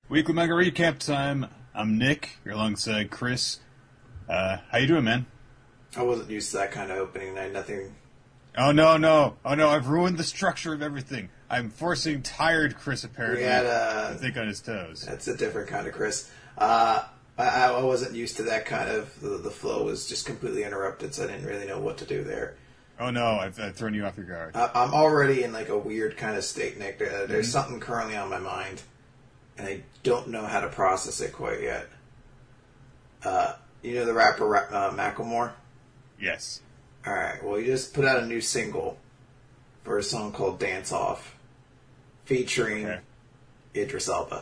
Weekly Manga Recap time. I'm Nick. You're alongside Chris. How you doing, man? I wasn't used to that kind of opening night. Nothing. Oh no! I've ruined the structure of everything. I'm forcing tired Chris apparently to think on his toes. That's a different kind of Chris. I wasn't used to that kind of. The flow was just completely interrupted, so I didn't really know what to do there. Oh no! I've thrown you off your guard. I'm already in like a weird kind of state, Nick. There's something currently on my mind, and I don't know how to process it quite yet. You know the rapper Macklemore? Yes. Alright, well, he just put out a new single for a song called Dance Off, featuring Idris Elba.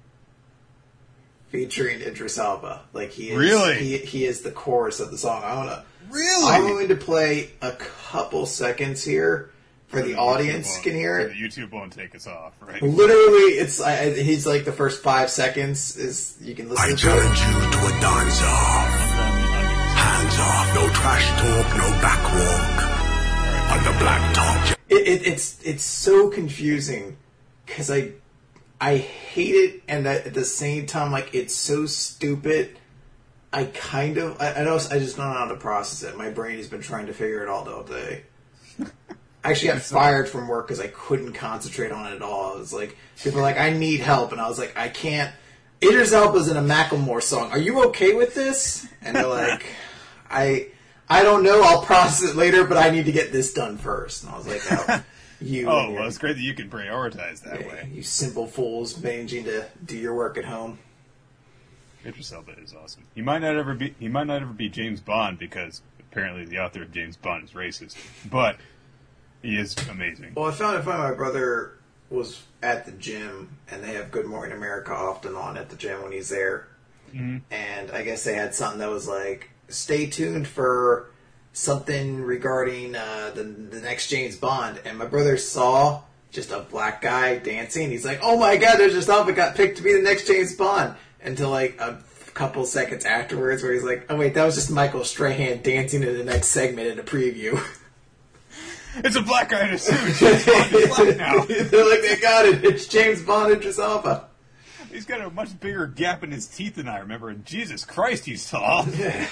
Like, he is... Really? He is the chorus of the song. Really? I'm going to play a couple seconds here for the audience can hear it. YouTube won't take us off, right? Literally, he's like the first 5 seconds is you can listen to it. I turned you to a dance off. Hands off, no trash talk, no backwalk. On the black top. It's so confusing because I hate it, and at the same time, like, it's so stupid. I just don't know how to process it. My brain has been trying to figure it out all day. I actually got fired from work because I couldn't concentrate on it at all. It was like, people were like, I need help. And I was like, I can't. Idris Elba's in a Macklemore song. Are you okay with this? And they're like, I don't know. I'll process it later, but I need to get this done first. And I was like, well, it's great that you can prioritize that way. You simple fools managing to do your work at home. Idris Elba is awesome. He might not ever be James Bond because apparently the author of James Bond is racist, but he is amazing. Well, I found my brother was at the gym, and they have Good Morning America often on at the gym when he's there. Mm-hmm. And I guess they had something that was like, stay tuned for something regarding the next James Bond. And my brother saw just a black guy dancing. He's like, oh my god, there's just Elba got picked to be the next James Bond. Until like a couple seconds afterwards where he's like, oh wait, that was just Michael Strahan dancing in the next segment in a preview. It's a black guy in a suit. James Bond is black now. They're like, they got it. It's James Bond and Idris Elba. He's got a much bigger gap in his teeth than I remember, and Jesus Christ, he's tall. Yeah.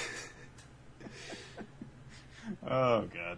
Oh, God.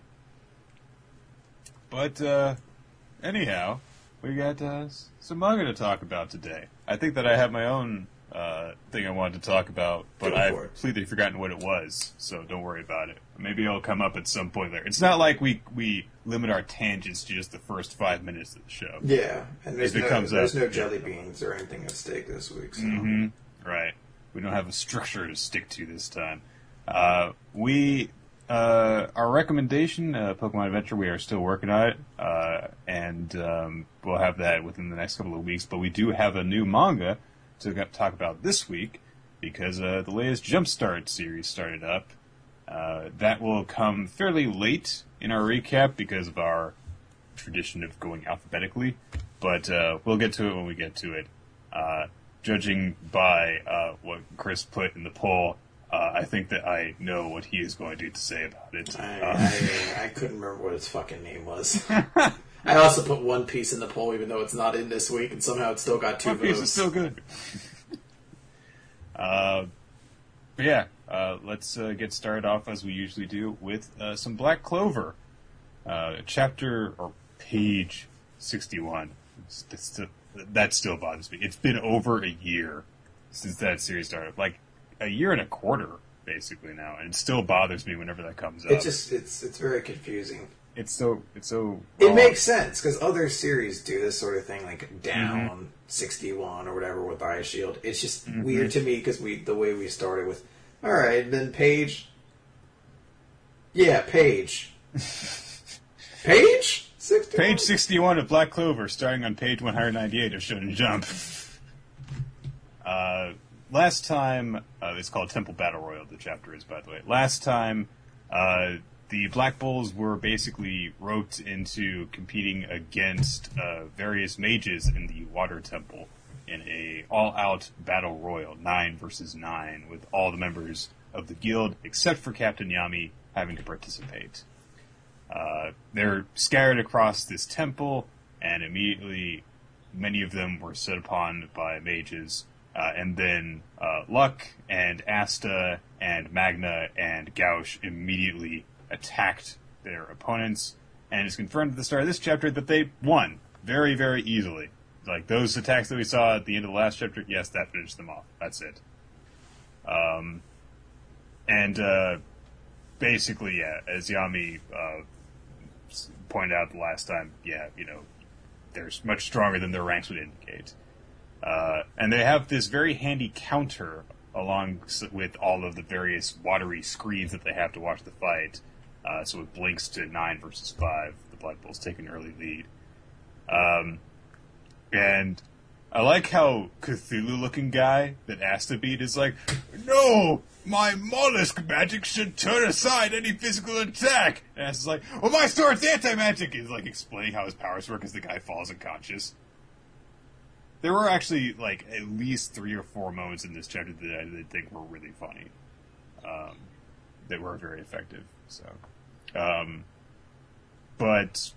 But, anyhow, we got some manga to talk about today. I think that I have my own thing I wanted to talk about, but I've completely forgotten what it was, so don't worry about it. Maybe it'll come up at some point there. It's not like we limit our tangents to just the first 5 minutes of the show. Yeah, and there's no jelly beans or anything at stake this week. So. Mm-hmm. Right. We don't have a structure to stick to this time. Our recommendation, Pokemon Adventure, we are still working on it, and we'll have that within the next couple of weeks, but we do have a new manga to talk about this week, because the latest Jumpstart series started up. That will come fairly late in our recap because of our tradition of going alphabetically, but we'll get to it when we get to it. Judging by what Chris put in the poll, I think that I know what he is going to say about it. I couldn't remember what his fucking name was. I also put One Piece in the poll, even though it's not in this week, and somehow it still got 2 votes. One Piece is still good. But yeah, let's get started off as we usually do with some Black Clover. Chapter, or page 61. That still bothers me. It's been over a year since that series started. Like, a year and a quarter, basically, now. And it still bothers me whenever that comes up. It's very confusing. It's so It makes sense, because other series do this sort of thing, like Down, 61, or whatever, with Ice Shield. It's just weird to me, because the way we started with, alright, then Page... Yeah, Page. Page? 61? Page 61 of Black Clover, starting on page 198 of Shonen Jump. Last time... it's called Temple Battle Royal, the chapter is, by the way. Last time... the Black Bulls were basically roped into competing against various mages in the Water Temple in a all-out battle royal, 9 versus 9, with all the members of the guild, except for Captain Yami, having to participate. They're scattered across this temple, and immediately many of them were set upon by mages. And then Luck and Asta and Magna and Gauche immediately attacked their opponents, and it's confirmed at the start of this chapter that they won very, very easily. Like, those attacks that we saw at the end of the last chapter, yes, that finished them off. That's it. Basically, yeah, as Yami pointed out the last time, yeah, they're much stronger than their ranks would indicate. And they have this very handy counter along with all of the various watery screens that they have to watch the fight. So it blinks to 9 versus 5. The Blood Bowl's taking an early lead. And I like how Cthulhu-looking guy that Asta beat is like, no, my mollusk magic should turn aside any physical attack. And Asta's like, well, my sword's anti-magic. He's like explaining how his powers work as the guy falls unconscious. There were actually like at least 3 or 4 moments in this chapter that I did think were really funny. That were very effective. So, but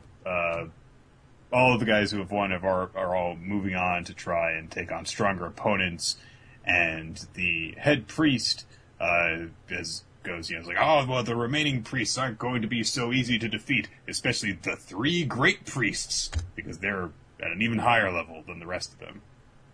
all of the guys who have won are all moving on to try and take on stronger opponents, and the head priest goes, it's like, oh, well, the remaining priests aren't going to be so easy to defeat, especially the 3 great priests, because they're at an even higher level than the rest of them.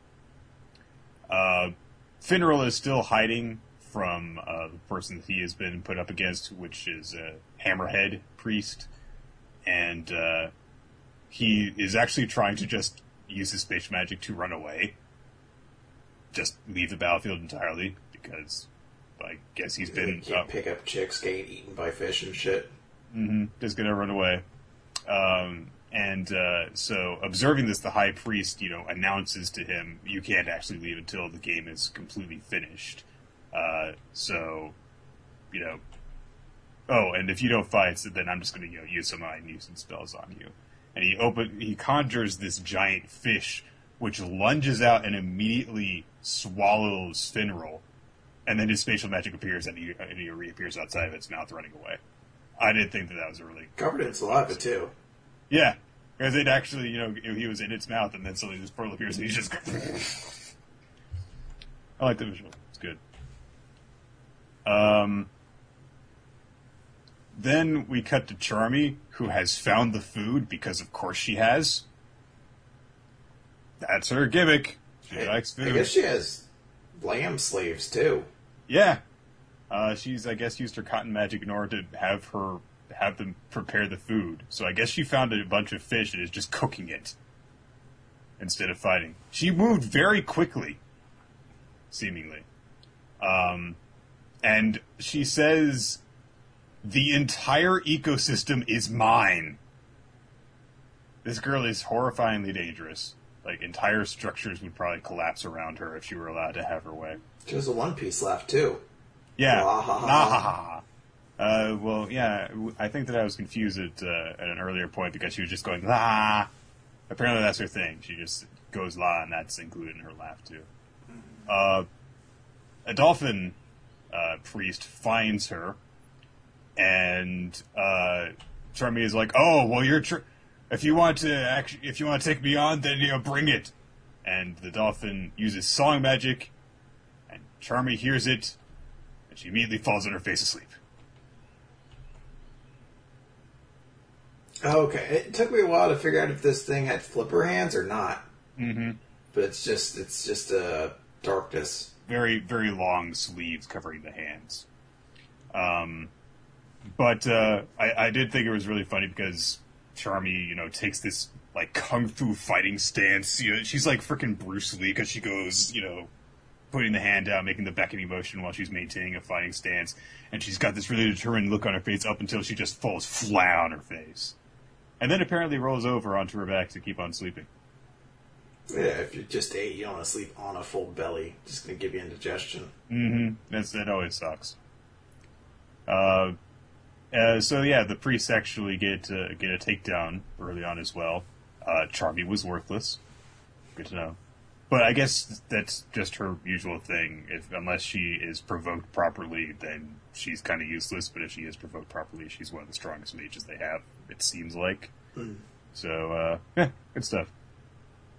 Finral is still hiding from the person that he has been put up against, which is a Hammerhead priest, and he is actually trying to just use his space magic to run away. Just leave the battlefield entirely, because I guess he's been... Can't pick up chicks getting eaten by fish and shit. Mm-hmm. Just gonna run away. So observing this, the High Priest, announces to him, you can't actually leave until the game is completely finished. And if you don't fight, so then I'm just gonna, use some of my nuisance spells on you. And he conjures this giant fish, which lunges out and immediately swallows Finral, and then his spatial magic appears and he reappears outside of its mouth running away. I didn't think that was a really... Covered in saliva, too. Yeah, because it actually, he was in its mouth, and then suddenly this pearl appears, and he's just... I like the visual. It's good. Then we cut to Charmy, who has found the food, because of course she has. That's her gimmick. She likes food. I guess she has lamb slaves, too. Yeah. She's, I guess, used her cotton magic in order to have them prepare the food. So I guess she found a bunch of fish and is just cooking it instead of fighting. She moved very quickly, seemingly. And she says, the entire ecosystem is mine. This girl is horrifyingly dangerous. Like, entire structures would probably collapse around her if she were allowed to have her way. She has a One Piece laugh, too. Yeah. Ah. Well, yeah, I think that I was confused at an earlier point because she was just going, la. Apparently that's her thing. She just goes la, and that's included in her laugh, too. A dolphin priest finds her, and Charmy is like, oh, well, if you want to take me on, then, bring it. And the dolphin uses song magic, and Charmy hears it, and she immediately falls on her face asleep. Okay, it took me a while to figure out if this thing had flipper hands or not. Mm-hmm. But it's just a darkness. Very, very long sleeves covering the hands. But I did think it was really funny because Charmy, takes this, like, kung fu fighting stance. She's like freaking Bruce Lee because she goes, putting the hand down, making the beckoning motion while she's maintaining a fighting stance. And she's got this really determined look on her face up until she just falls flat on her face. And then apparently rolls over onto her back to keep on sleeping. Yeah, if you just ate, you don't want to sleep on a full belly. Just going to give you indigestion. Mm-hmm. That always sucks. So yeah, the priests actually get a takedown early on as well. Charmy was worthless. Good to know. But I guess that's just her usual thing. Unless she is provoked properly, then she's kind of useless. But if she is provoked properly, she's one of the strongest mages they have, it seems like. So, yeah, good stuff.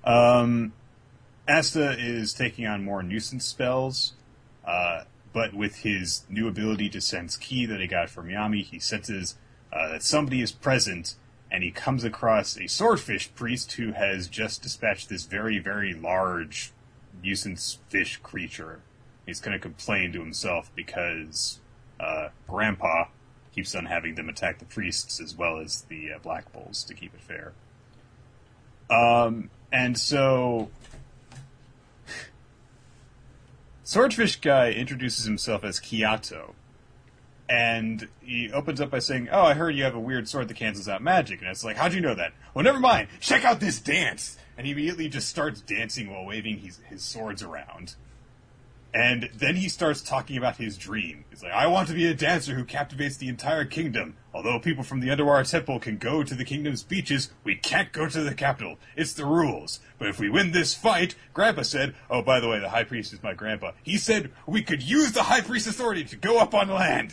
Asta is taking on more nuisance spells, but with his new ability to sense ki that he got from Yami, he senses that somebody is present, and he comes across a swordfish priest who has just dispatched this very, very large nuisance fish creature. He's going to complain to himself because Grandpa keeps on having them attack the priests as well as the Black Bulls to keep it fair. And so Swordfish guy introduces himself as Kiato, and he opens up by saying, "Oh, I heard you have a weird sword that cancels out magic." And it's like, "How'd you know that?" "Well, never mind. Check out this dance." And he immediately just starts dancing while waving his swords around. And then he starts talking about his dream. He's like, "I want to be a dancer who captivates the entire kingdom. Although people from the Underwater Temple can go to the kingdom's beaches, we can't go to the capital. It's the rules. But if we win this fight," Grandpa said, oh, by the way, the High Priest is my grandpa. He said we could use the High Priest's authority to go up on land.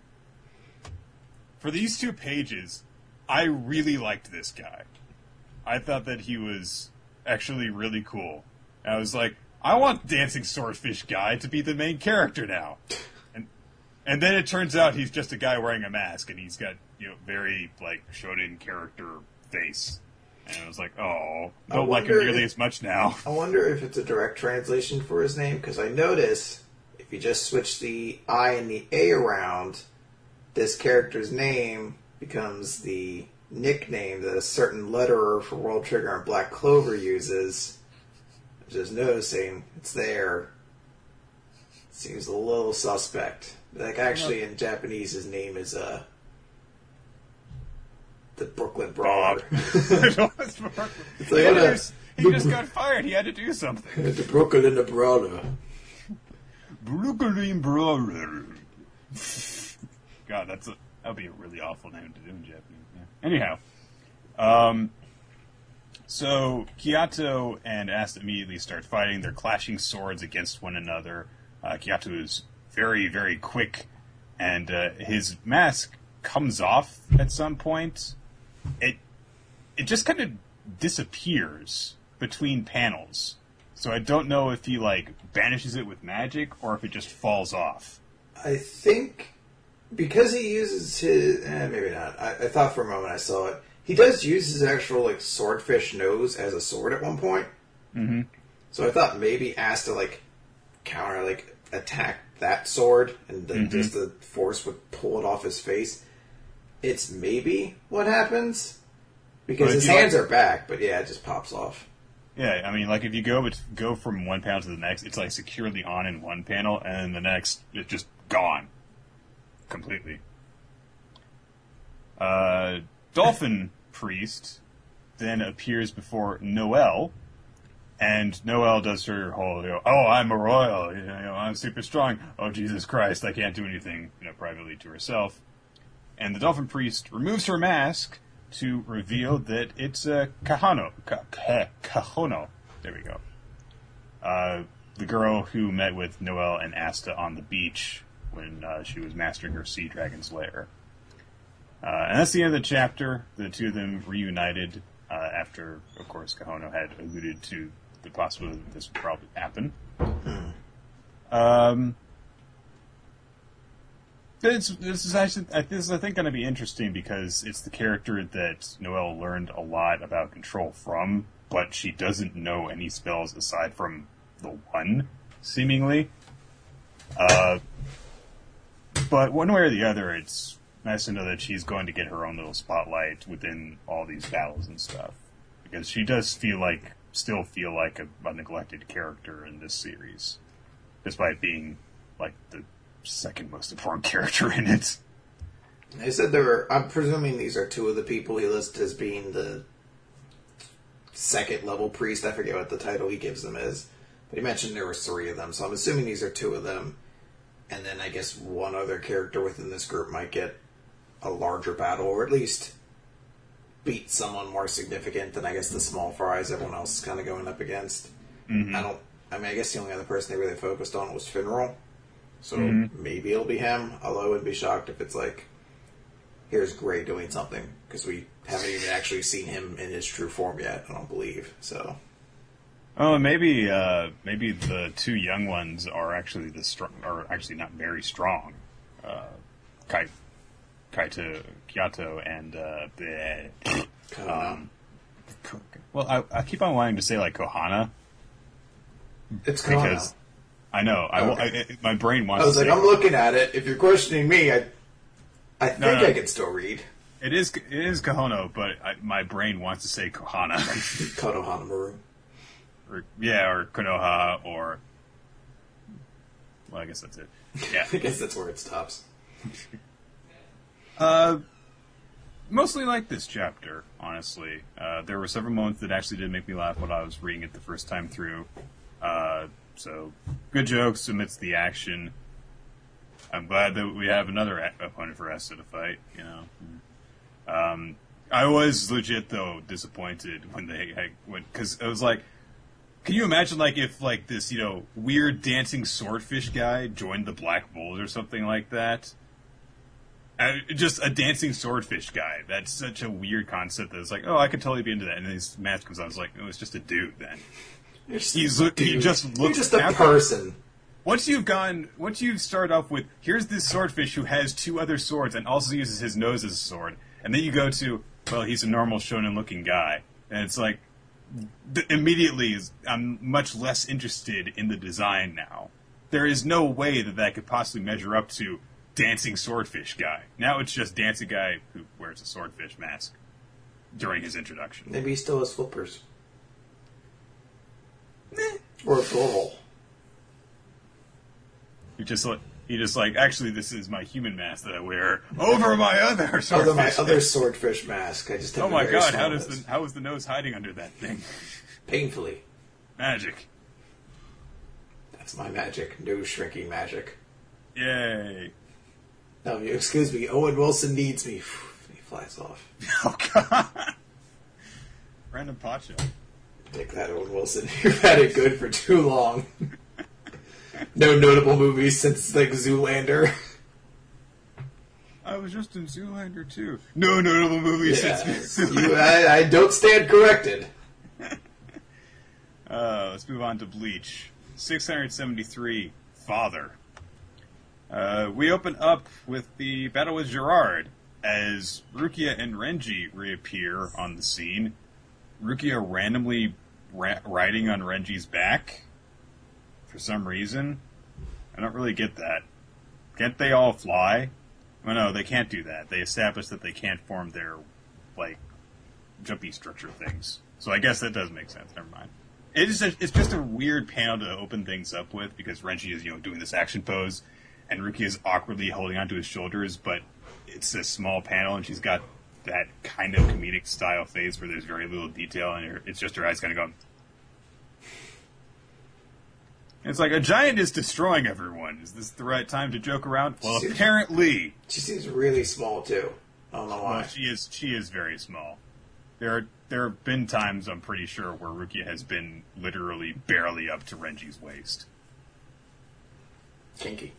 For these 2 pages, I really liked this guy. I thought that he was actually really cool. I was like, I want Dancing Swordfish Guy to be the main character now. And then it turns out he's just a guy wearing a mask, and he's got, very, Shonen character face. And I was like, oh, don't like him nearly as much now. I wonder if it's a direct translation for his name, because I notice if you just switch the I and the A around, this character's name becomes the nickname that a certain letterer for World Trigger and Black Clover uses. Just noticing it's there. Seems a little suspect. Actually, in Japanese, his name is the Brooklyn Brawler. It's like, he just got fired. He had to do something. The Brooklyn Brawler. Brooklyn Brawler. God, that'd be a really awful name to do in Japanese. Yeah. Anyhow, so Kiato and Asta immediately start fighting. They're clashing swords against one another. Kiato is very, very quick, and his mask comes off at some point. It just kind of disappears between panels. So I don't know if he, banishes it with magic, or if it just falls off. I think because he uses his... maybe not. I thought for a moment I saw it. He does use his actual, swordfish nose as a sword at one point. Mm-hmm. So I thought maybe Asta, counter, attack that sword, and then just the force would pull it off his face. It's maybe what happens. Because his hands are back, but yeah, it just pops off. Yeah, I mean, if you go from one panel to the next, it's, securely on in one panel, and then the next, it's just gone. Completely. Dolphin Priest then appears before Noelle, and Noelle does her whole, "Oh, I'm a royal, I'm super strong. Oh, Jesus Christ, I can't do anything," privately to herself. And the Dolphin Priest removes her mask to reveal that it's Kahono. Kahono. There we go. The girl who met with Noelle and Asta on the beach when she was mastering her sea dragon's lair. And that's the end of the chapter. The 2 of them reunited after, of course, Kahono had alluded to the possibility that this would probably happen. This is, I think, going to be interesting because it's the character that Noelle learned a lot about control from, but she doesn't know any spells aside from the one, seemingly. But one way or the other, it's nice to know that she's going to get her own little spotlight within all these battles and stuff. Because she does still feel like a neglected character in this series. Despite being, the second most important character in it. They said I'm presuming these are 2 of the people he listed as being the 2nd level priest. I forget what the title he gives them is. But he mentioned there were 3 of them, so I'm assuming these are 2 of them. And then I guess one other character within this group might get a larger battle, or at least beat someone more significant than, I guess, the small fries everyone else is kind of going up against. Mm-hmm. I guess the only other person they really focused on was Finral. So maybe it'll be him, although I wouldn't be shocked if it's here's Gray doing something, because we haven't even actually seen him in his true form yet, I don't believe, so... Oh, maybe the two young ones are actually are actually not very strong. Kyoto and well, I keep on wanting to say like Kohana. It's Kohana. Because I know my brain wants. I was to like, say I'm looking at it. If you're questioning me, I think I can still read. It is Kohono, but my brain wants to say Kohana. Konohamaru. Or Konoha, or... Well, I guess that's it. Yeah. I guess that's where it stops. Mostly like this chapter, honestly. There were several moments that actually did make me laugh when I was reading it the first time through. So, good jokes amidst the action. I'm glad that we have another opponent for Esta to fight, you know. I was legit, though, disappointed when they went... Because I was like... Can you imagine, like, if, like, this, you know, weird dancing swordfish guy joined the Black Bulls or something like that? Just a dancing swordfish guy. That's such a weird concept that it's like, oh, I could totally be into that. And then his mask comes out, I was like, oh, it's just a dude, then. He just looks... You're just a person. Once you start off with, here's this swordfish who has two other swords and also uses his nose as a sword, and then you go to, well, he's a normal shonen-looking guy. And it's like... Immediately, I'm much less interested in the design now. There is no way that could possibly measure up to dancing swordfish guy. Now it's just dancing guy who wears a swordfish mask during his introduction. Maybe he still has flippers. Or a floral. He just like, actually, this is my human mask that I wear over my other swordfish. Over my other swordfish mask. I just have oh my god! How is the nose hiding under that thing? Painfully. Magic. That's my magic. Nose shrinking magic. Yay! No, excuse me. Owen Wilson needs me. He flies off. Oh god! Random Pacho. Take that, Owen Wilson. You've had it good for too long. No notable movies since, like, Zoolander. I was just in Zoolander, too. No notable movies since Zoolander. I don't stand corrected. Let's move on to Bleach. 673, Father. We open up with the battle with Gerard, as Rukia and Renji reappear on the scene. Rukia randomly riding on Renji's back. For some reason. I don't really get that. Can't they all fly? Oh no, they can't do that. They established that they can't form their, like, jumpy structure things. So I guess that does make sense. Never mind. It's just a weird panel to open things up with, because Renji is, you know, doing this action pose, and Rukia is awkwardly holding onto his shoulders, but it's a small panel, and she's got that kind of comedic style face where there's very little detail, and it's just her eyes kind of going... It's like, a giant is destroying everyone. Is this the right time to joke around? Well, apparently. She seems really small, too. I don't know why. Well, she is very small. There have been times, I'm pretty sure, where Rukia has been literally barely up to Renji's waist. Kinky.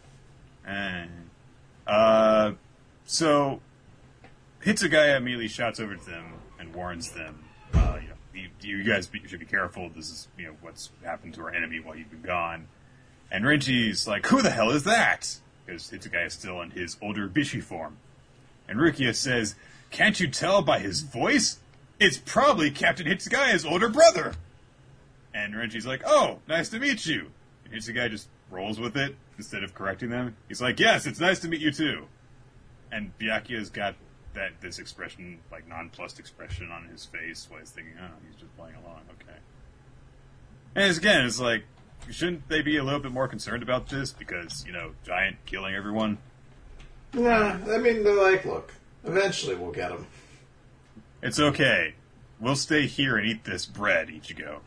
So, Hitsugaya immediately shouts over to them and warns them, you guys should be careful. This is, you know, what's happened to our enemy while you've been gone. And Renji's like, who the hell is that? Because Hitsugaya is still in his older Bishi form. And Rukia says, can't you tell by his voice? It's probably Captain Hitsugaya's older brother. And Renji's like, oh, nice to meet you. And Hitsugaya just rolls with it instead of correcting them. He's like, yes, it's nice to meet you too. And Byakuya's got this expression, like, nonplussed expression on his face while he's thinking, oh, he's just playing along, okay. And it's like, shouldn't they be a little bit more concerned about this? Because, you know, giant killing everyone? Nah, I mean, they're like, look, eventually we'll get him. It's okay. We'll stay here and eat this bread, Ichigo.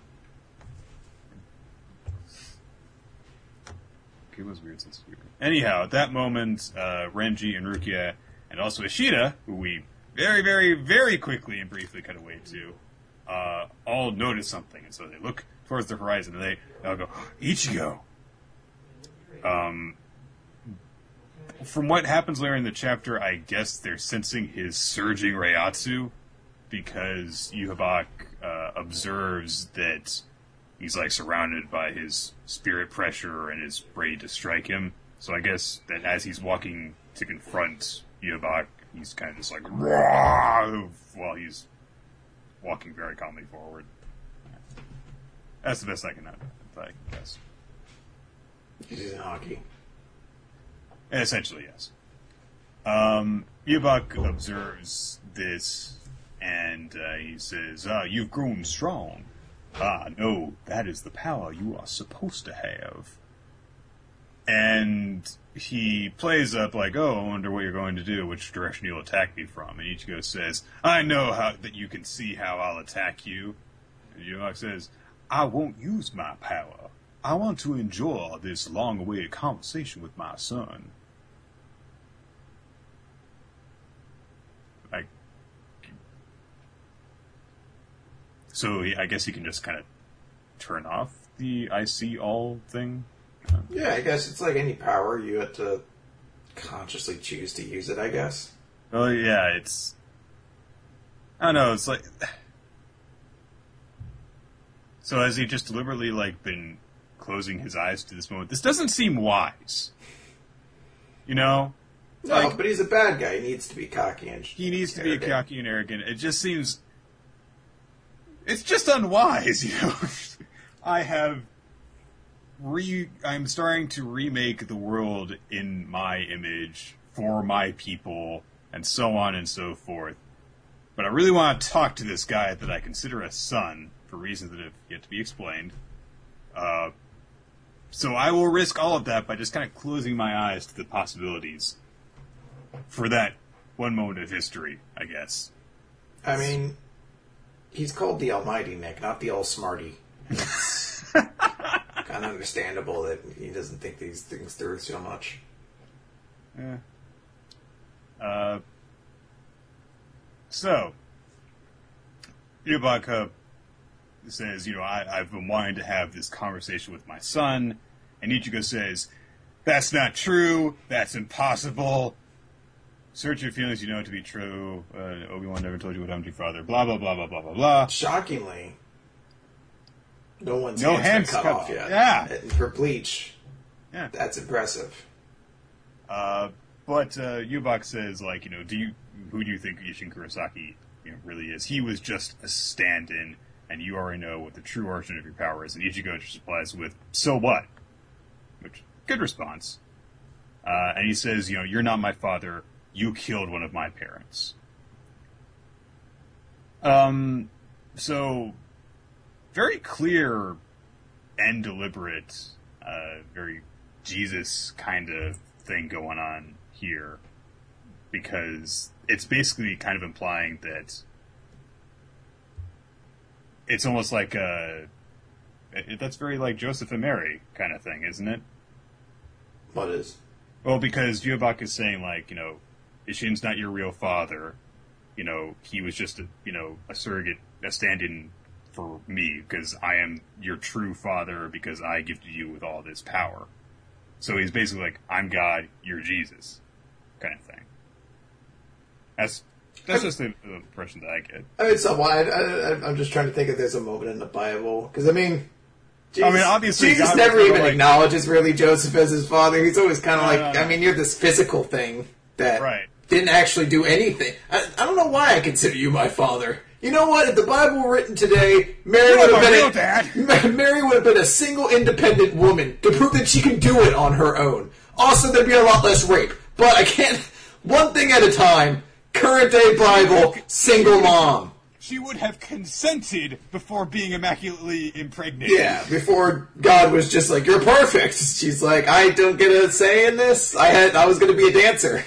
It was weird since you... Anyhow, at that moment, Renji and Rukia, and also Ishida, who we very, very, very quickly and briefly cut away to, all notice something. And so they look towards the horizon, and they all go, Ichigo! From what happens later in the chapter, I guess they're sensing his surging Reiatsu, because Yhwach observes that he's like surrounded by his spirit pressure and is ready to strike him. So I guess that as he's walking to confront Yubak, he's kind of just like, "Rah!" while he's walking very calmly forward. That's the best I can guess. He's using hockey. Essentially, yes. Yubak observes this, and he says, "You've grown strong. No, that is the power you are supposed to have." And he plays up like, "Oh, I wonder what you're going to do, which direction you'll attack me from." And Ichigo says, "I know that you can see how I'll attack you." And Yubak says, "I won't use my power. I want to enjoy this long-awaited conversation with my son." So I guess he can just kind of turn off the "I see all" thing? Yeah, I guess it's like any power. You have to consciously choose to use it, I guess. Oh, yeah, it's... I don't know, it's like... So has he just deliberately, like, been closing his eyes to this moment? This doesn't seem wise. You know? No, like, but he's a bad guy. He needs to be cocky and He needs to be cocky and arrogant. It just seems... It's just unwise, you know? I'm starting to remake the world in my image for my people, and so on and so forth. But I really want to talk to this guy that I consider a son, for reasons that have yet to be explained. So I will risk all of that by just kind of closing my eyes to the possibilities for that one moment of history, I guess. I mean, he's called the Almighty, Nick, not the All-Smarty. Kind of understandable that he doesn't think these things through so much. Yeah. So, Yubaka says, I've been wanting to have this conversation with my son, and Ichigo says, "That's not true, that's impossible. Search your feelings, you know it to be true. Obi-Wan never told you what happened to your father, blah, blah, blah, blah, blah, blah, blah." Shockingly, no hands been cut off yet. Yeah. For Bleach, yeah, that's impressive. But Yubak says, like, who do you think Isshin Kurosaki really is? He was just a stand-in, and you already know what the true origin of your power is. And Ichigo just replies with, "So what?" Which, good response. And he says, "You're not my father. You killed one of my parents." So, very clear and deliberate, very Jesus kind of thing going on here, because it's basically kind of implying that it's almost like that's very like Joseph and Mary kind of thing, isn't it? What is? Well, because Yubak is saying, like, Isshin's not your real father. He was just a surrogate, a stand-in for me, because I am your true father, because I gifted you with all this power. So he's basically like, I'm God, you're Jesus, kind of thing. That's just the impression that I get. I mean, somewhat. I'm just trying to think if there's a moment in the Bible, because Jesus, obviously, Jesus God never even like, acknowledges really Joseph as his father. He's always kind of like, I mean, you're this physical thing that didn't actually do anything. I don't know why I consider you my father. You know what? If the Bible were written today, Mary would have been a single independent woman to prove that she can do it on her own. Also, there'd be a lot less rape. But I can't. One thing at a time. Current day Bible, single mom. She would have consented before being immaculately impregnated. Yeah, before God was just like, "You're perfect." She's like, "I don't get a say in this. I was going to be a dancer."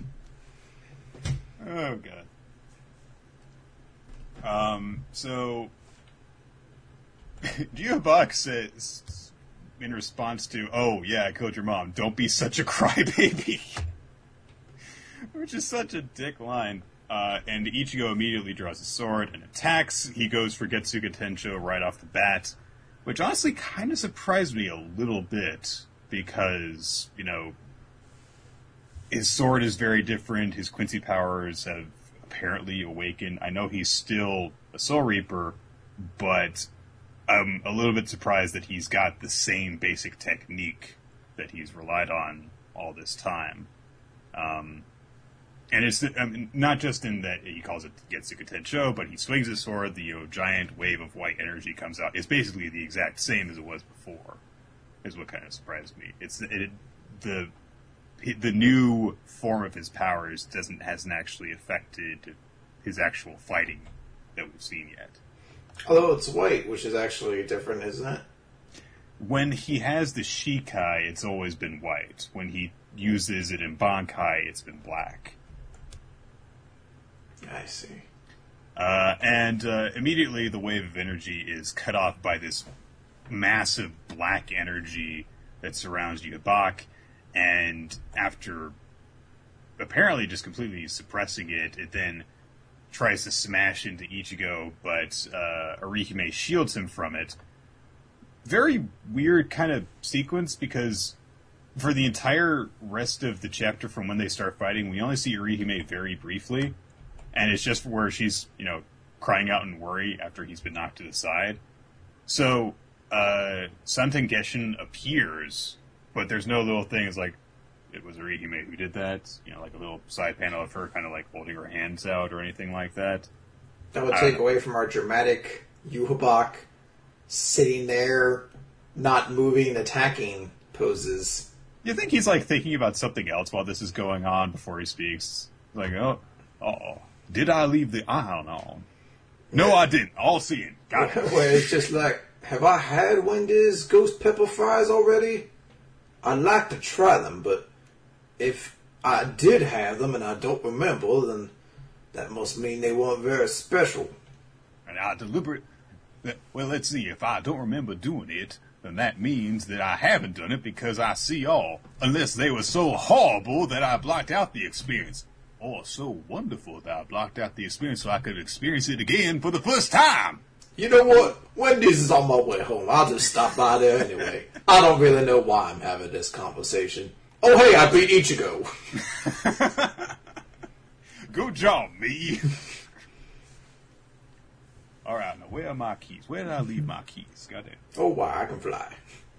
Oh God. So Yubak says in response to, "Oh yeah, I killed your mom. Don't be such a crybaby," which is such a dick line. And Ichigo immediately draws a sword and attacks. He goes for Getsuga Tensho right off the bat, which honestly kind of surprised me a little bit, because, his sword is very different. His Quincy powers have apparently awakened. I know he's still a Soul Reaper, but I'm a little bit surprised that he's got the same basic technique that he's relied on all this time. And it's not just in that he calls it Getsuga Tensho, but he swings his sword, the giant wave of white energy comes out. It's basically the exact same as it was before, is what kind of surprised me. It's the new form of his powers hasn't actually affected his actual fighting that we've seen yet. Although it's white, which is actually different, isn't it? When he has the Shikai, it's always been white. When he uses it in Bankai, it's been black. I see. And immediately the wave of energy is cut off by this massive black energy that surrounds Yhwach, and after apparently just completely suppressing it, it then tries to smash into Ichigo, but Orihime shields him from it. Very weird kind of sequence, because for the entire rest of the chapter from when they start fighting, we only see Orihime very briefly, and it's just where she's, crying out in worry after he's been knocked to the side. So, Santen Geshin appears, but there's no little things like, it was Orihime who did that, like a little side panel of her kind of like holding her hands out or anything like that. That would take away from our dramatic Yhwach sitting there, not moving, attacking poses. You think he's like thinking about something else while this is going on before he speaks? Like, did I leave the iron on? No, I didn't. All seeing. Got it. Well, it's just like, have I had Wendy's ghost pepper fries already? I'd like to try them, but if I did have them and I don't remember, then that must mean they weren't very special. And I well, let's see. If I don't remember doing it, then that means that I haven't done it because I see all. Unless they were so horrible that I blocked out the experience. Or so wonderful that I blocked out the experience so I could experience it again for the first time. You know what? Wendy's is on my way home. I'll just stop by there anyway. I don't really know why I'm having this conversation. Oh, hey, I beat Ichigo. Good job, me. All right, now where are my keys? Where did I leave my keys? Goddamn. Oh, wow, I can fly.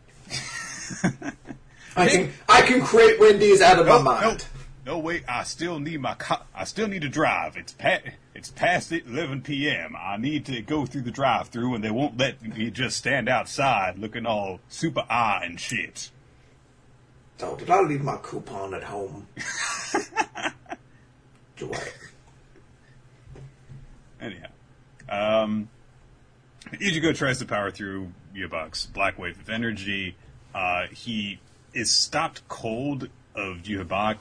I can create Wendy's out of my mind. No, wait, I still need I still need to drive. It's past 11 p.m. I need to go through the drive-thru, and they won't let me just stand outside looking all super eye and shit. Oh, did I leave my coupon at home? Dwight. Anyhow, Ichigo tries to power through Yhwach's black wave of energy. He is stopped cold of Yhwach.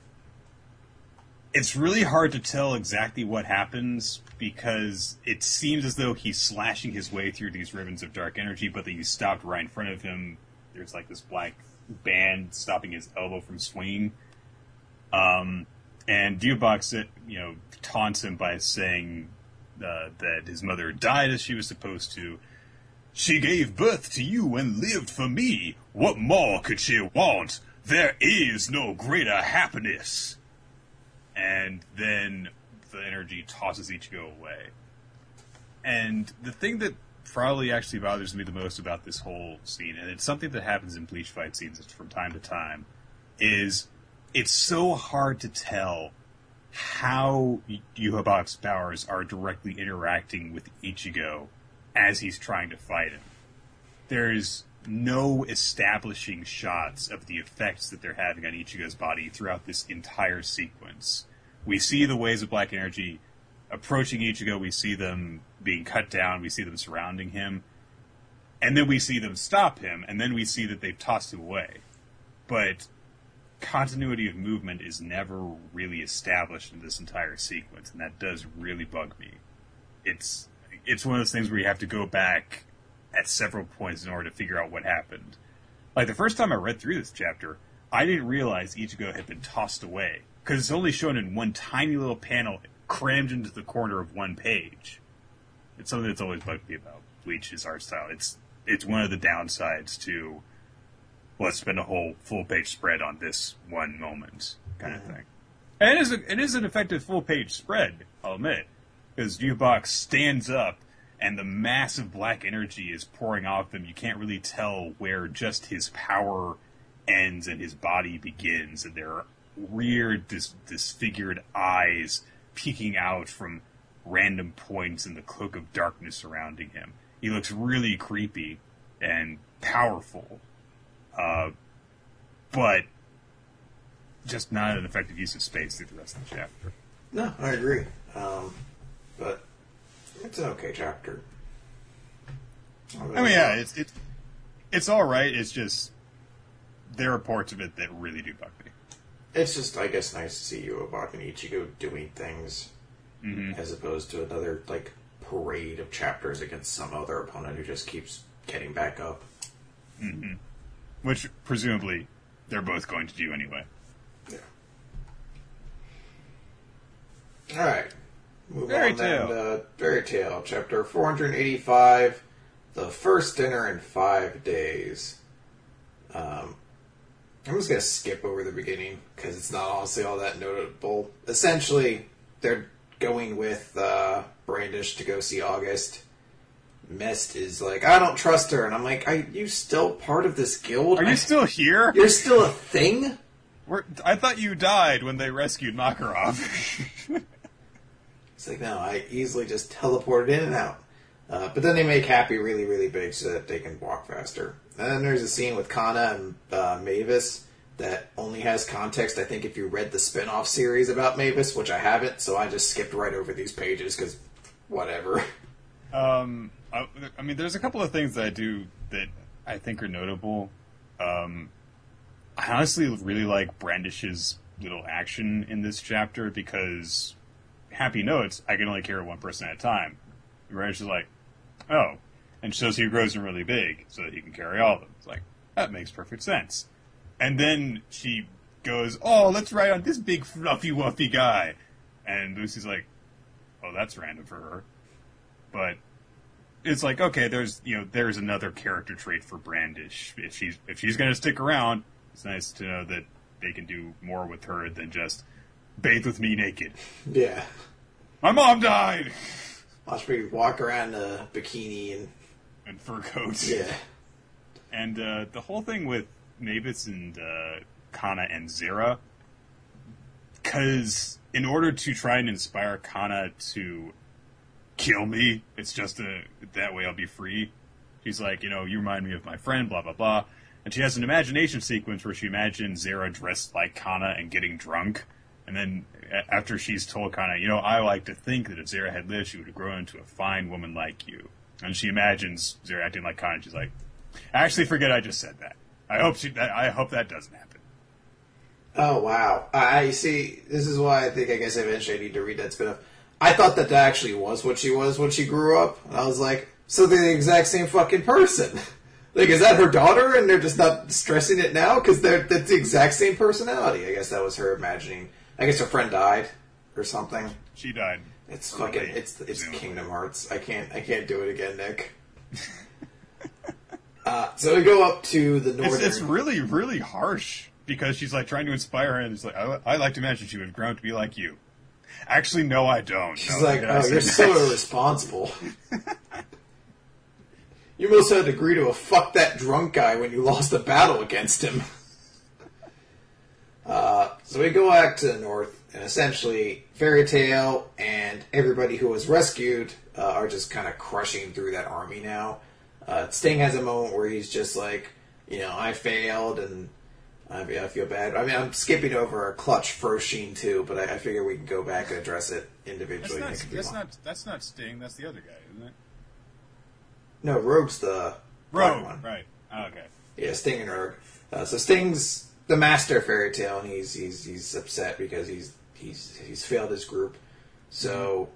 It's really hard to tell exactly what happens because it seems as though he's slashing his way through these ribbons of dark energy, but that he's stopped right in front of him. There's like this black band stopping his elbow from swinging. And Yhwach, taunts him by saying that his mother died as she was supposed to. She gave birth to you and lived for me. What more could she want? There is no greater happiness. And then the energy tosses Ichigo away. And the thing that probably actually bothers me the most about this whole scene, and it's something that happens in Bleach fight scenes from time to time, is it's so hard to tell how Yhwach's powers are directly interacting with Ichigo as he's trying to fight him. There's no establishing shots of the effects that they're having on Ichigo's body throughout this entire sequence. We see the waves of black energy approaching Ichigo, we see them being cut down, we see them surrounding him, and then we see them stop him, and then we see that they've tossed him away. But continuity of movement is never really established in this entire sequence, and that does really bug me. It's one of those things where you have to go back at several points in order to figure out what happened. Like, the first time I read through this chapter, I didn't realize Ichigo had been tossed away, because it's only shown in one tiny little panel crammed into the corner of one page. It's something that's always bugged me about Bleach's art style. It's one of the downsides to, let's spend a whole full-page spread on this one moment kind of thing. And it is an effective full-page spread, I'll admit, because Yhwach stands up and the massive black energy is pouring off him. You can't really tell where just his power ends and his body begins, and there are weird, disfigured eyes peeking out from random points in the cloak of darkness surrounding him. He looks really creepy and powerful, but just not an effective use of space through the rest of the chapter. No, I agree. But it's an okay chapter. I mean, yeah, it's all right. It's just there are parts of it that really do bug me. It's just, I guess, nice to see Yubaba and Ichigo doing things, as opposed to another like parade of chapters against some other opponent who just keeps getting back up. Mm-hmm. Which presumably they're both going to do anyway. Yeah. All right. Move Fairy on Tail. then. Fairy Tail, chapter 485, The First Dinner in 5 Days. I'm just going to skip over the beginning, because it's not honestly all that notable. Essentially, they're going with Brandish to go see August. Mest is like, I don't trust her. And I'm like, are you still part of this guild? Are you still here? You're still a thing? I thought you died when they rescued Makarov. It's like, no, I easily just teleported in and out. But then they make Happy really, really big so that they can walk faster. And then there's a scene with Kana and Mavis that only has context, I think, if you read the spin-off series about Mavis, which I haven't, so I just skipped right over these pages, because whatever. I mean, there's a couple of things that I do that I think are notable. I honestly really like Brandish's little action in this chapter, because Happy notes, I can only carry one person at a time. Brandish is like, oh. And so he grows him really big so that he can carry all of them. It's like, that makes perfect sense. And then she goes, oh, let's ride on this big fluffy wuffy guy. And Lucy's like, oh, that's random for her. But it's like, okay, there's another character trait for Brandish. If she's going to stick around, it's nice to know that they can do more with her than just bathe with me naked. Yeah. My mom died! Watch me walk around in a bikini and fur coats. Yeah. And the whole thing with Mavis and Kana and Zera, because in order to try and inspire Kana to kill me, it's just that way I'll be free. She's like, you remind me of my friend, blah, blah, blah. And she has an imagination sequence where she imagines Zera dressed like Kana and getting drunk. And then after she's told Kana, I like to think that if Zera had lived, she would have grown into a fine woman like you. And she imagines Zera acting like Kana, and she's like, actually, forget I just said that. I hope that doesn't happen. Oh, wow. I see. This is why I guess eventually I need to read that spin-off. I thought that actually was what she was when she grew up. And I was like, so they're the exact same fucking person. Like, is that her daughter and they're just not stressing it now? Because that's the exact same personality. I guess that was her imagining. I guess her friend died or something. She died. It's fucking, it's Kingdom Hearts. I can't do it again, Nick. So we go up to the northern... It's really, really harsh, because she's like trying to inspire her, and it's like, I like to imagine she would have grown to be like you. Actually, no, I don't. She's like, oh, you're so irresponsible. You must have agreed to a fuck that drunk guy when you lost the battle against him. So we go back to the north, and essentially Fairy Tail and everybody who was rescued are just kind of crushing through that army now. Sting has a moment where he's just like, I failed, and I feel bad. I mean, I'm skipping over a clutch Frosheen too, but I figure we can go back and address it individually. That's not Sting. That's the other guy, isn't it? No, Rogue's the Rogue one. Right? Oh, okay. Yeah, Sting and Rogue. So Sting's the master of Fairy Tail, and he's upset because he's failed his group. So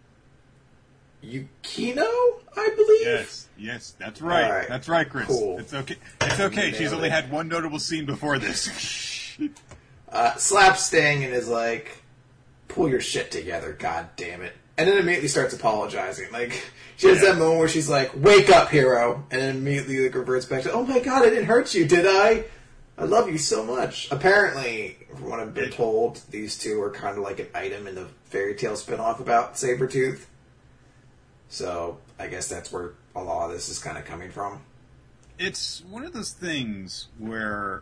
Yukino, I believe. Yes, that's right. Right. That's right, Chris. Cool. It's okay. She's only had one notable scene before this. Slaps Sting and is like, "Pull your shit together, god damn it!" And then immediately starts apologizing. Like, she has that moment where she's like, "Wake up, hero," and then immediately reverts back to, "Oh my god, I didn't hurt you, did I? I love you so much." Apparently, from what I've been told, these two are kind of like an item in the Fairy Tail spinoff about Sabretooth. So I guess that's where a lot of this is kind of coming from. It's one of those things where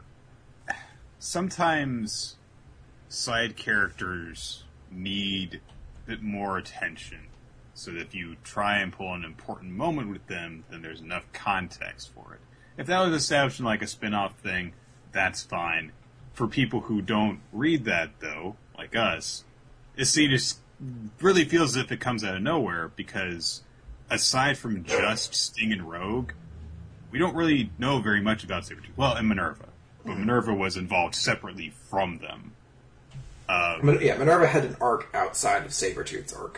sometimes side characters need a bit more attention. So that if you try and pull an important moment with them, then there's enough context for it. If that was established in like a spin-off thing, that's fine. For people who don't read that, though, like us, this scene just really feels as if it comes out of nowhere, because aside from just Sting and Rogue, we don't really know very much about Sabretooth. Well, and Minerva. But Minerva was involved separately from them. Minerva had an arc outside of Sabretooth's arc.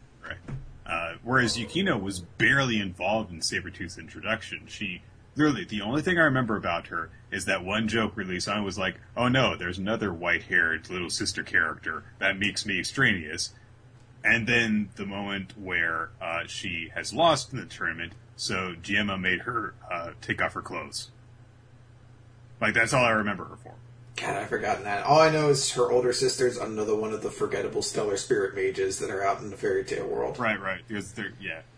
Right. Whereas Yukino was barely involved in Sabretooth's introduction. She, literally, the only thing I remember about her is that one joke released on it was like, oh no, there's another white-haired little sister character that makes me extraneous. And then the moment where she has lost in the tournament, so Giemma made her take off her clothes. Like, that's all I remember her for. God, I've forgotten that. All I know is her older sister's another one of the forgettable stellar spirit mages that are out in the fairy tale world. Right. Because they're,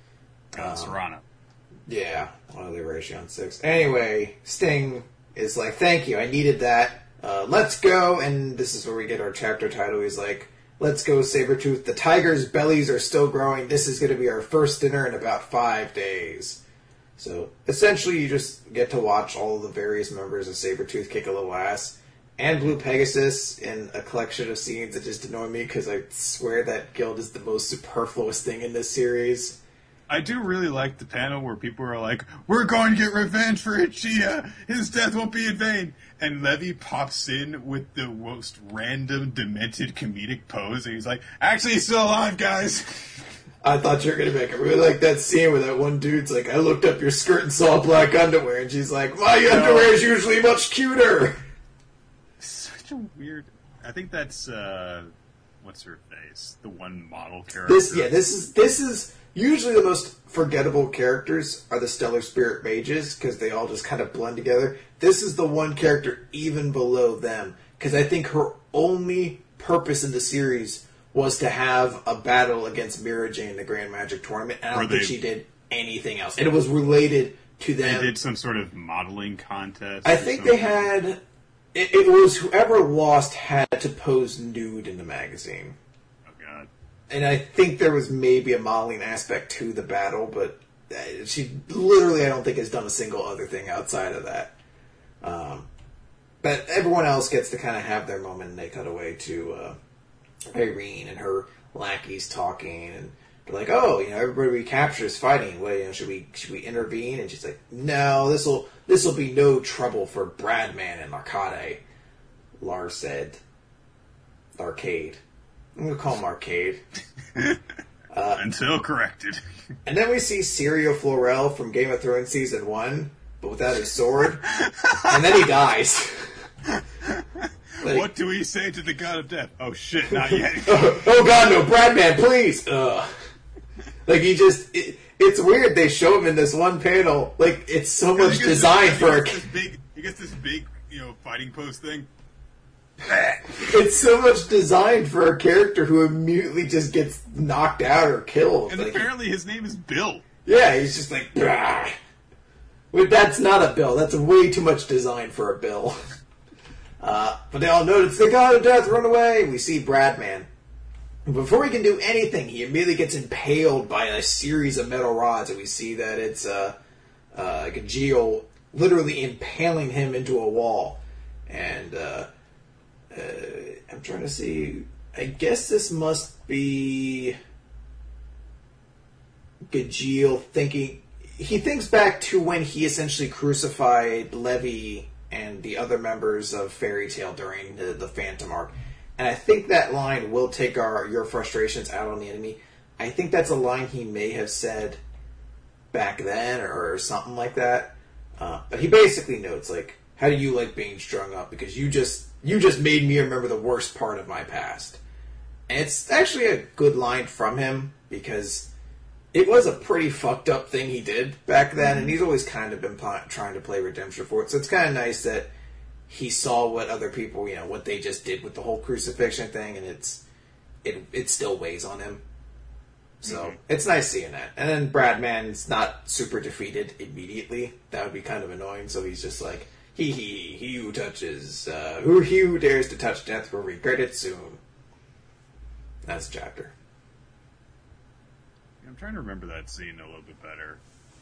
Serana. Yeah, one of the Eration 6. Anyway, Sting is like, thank you, I needed that. Let's go, and this is where we get our chapter title. He's like, let's go, Sabretooth. The tigers' bellies are still growing. This is going to be our first dinner in about 5 days. So, essentially, you just get to watch all of the various members of Sabretooth kick a little ass. And Blue Pegasus in a collection of scenes that just annoy me, because I swear that guild is the most superfluous thing in this series. I do really like the panel where people are like, we're going to get revenge for Ichiya! His death won't be in vain! And Levi pops in with the most random, demented comedic pose, and he's like, actually, he's still alive, guys! I thought you were going to make it. Really like that scene where that one dude's like, I looked up your skirt and saw black underwear, and she's like, my underwear is usually much cuter! Such a weird... I think that's, what's her face? The one model character? This is usually the most forgettable characters are the Stellar Spirit Mages, because they all just kind of blend together. This is the one character even below them, because I think her only purpose in the series was to have a battle against Mira Jane in the Grand Magic Tournament, and I don't think she did anything else. And it was related to them. They did some sort of modeling contest? I think they had... It was whoever lost had to pose nude in the magazine. Oh, God. And I think there was maybe a modeling aspect to the battle, but she literally, I don't think, has done a single other thing outside of that. But everyone else gets to kind of have their moment, and they cut away to Irene and her lackeys talking, and they're like, "Oh, everybody we capture is fighting. Well, should we intervene?" And she's like, "No, this will be no trouble for Bradman and Arcade." Lars said, "Arcade." I'm gonna call him Arcade. Until corrected. And then we see Syrio Florel from Game of Thrones Season 1, but without his sword. And then he dies. What do we say to the God of Death? Oh shit, not yet. oh God, no, Bradman, please! Like, he just... It's weird, they show him in this one panel, like, it's so much designed for a... He gets this big, fighting pose thing. It's so much designed for a character who immediately just gets knocked out or killed. And apparently his name is Bill. Yeah, he's just like, bah. Well, that's not a Bill. That's way too much design for a Bill. But they all know it's the God of Death, run away. We see Bradman. Before he can do anything, he immediately gets impaled by a series of metal rods, and we see that it's Gajeel literally impaling him into a wall. And I'm trying to see. I guess this must be Gajeel thinking. He thinks back to when he essentially crucified Levi and the other members of Fairy Tail during the Phantom arc. And I think that line, will take your frustrations out on the enemy. I think that's a line he may have said back then or something like that. But he basically notes, like, how do you like being strung up? Because you just made me remember the worst part of my past. And it's actually a good line from him, because it was a pretty fucked up thing he did back then, and he's always kind of been trying to play redemption for it. So it's kind of nice that he saw what other people, what they just did with the whole crucifixion thing, and it still weighs on him. So it's nice seeing that. And then Bradman's not super defeated immediately. That would be kind of annoying. So he's just like, he who touches, he who dares to touch death will regret it soon. That's the chapter. I'm trying to remember that scene a little bit better.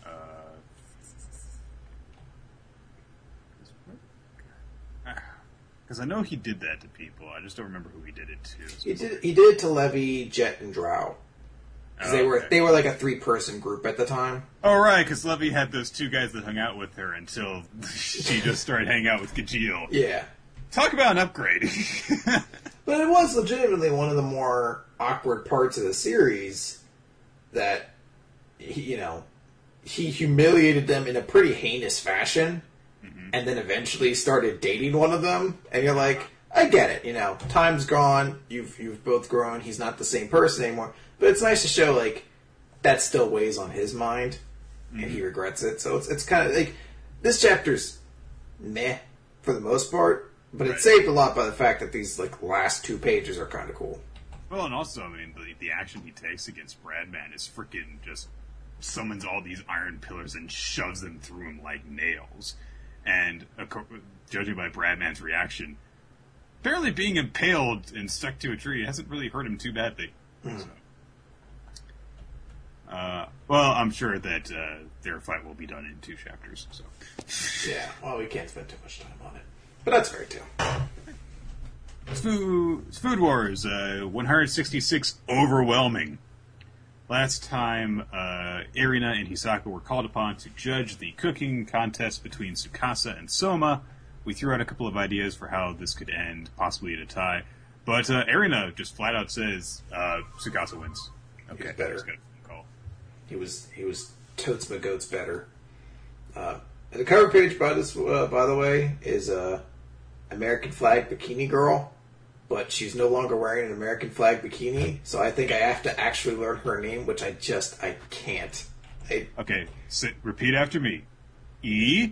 Because I know he did that to people. I just don't remember who he did it to. He did it to Levy, Jet, and Drow. Because they were like a 3-person group at the time. Oh, right, because Levy had those 2 guys that hung out with her until she just started hanging out with Gajeel. Yeah. Talk about an upgrade. But it was legitimately one of the more awkward parts of the series that, he humiliated them in a pretty heinous fashion, and then eventually started dating one of them, and you're like, I get it, time's gone, you've both grown, he's not the same person anymore. But it's nice to show, like, that still weighs on his mind, and he regrets it. So it's kind of, like, this chapter's meh, for the most part, but it's saved a lot by the fact that these, like, last 2 pages are kind of cool. Well, and also, I mean, the action he takes against Bradman is freaking just summons all these iron pillars and shoves them through him like nails. And, judging by Bradman's reaction, apparently being impaled and stuck to a tree hasn't really hurt him too badly. So. Well, I'm sure that their fight will be done in 2 chapters. So. Yeah, well, we can't spend too much time on it. But that's fair, too. Food Wars, 166 overwhelming. Last time, Erina and Hisako were called upon to judge the cooking contest between Tsukasa and Soma. We threw out a couple of ideas for how this could end, possibly at a tie. But Erina just flat out says Tsukasa wins. Okay, better. That's good. Call. He was totes my goats better. The cover page by the way, is American flag bikini girl, but she's no longer wearing an American flag bikini, so I think I have to actually learn her name, which I can't. Okay, repeat after me. E.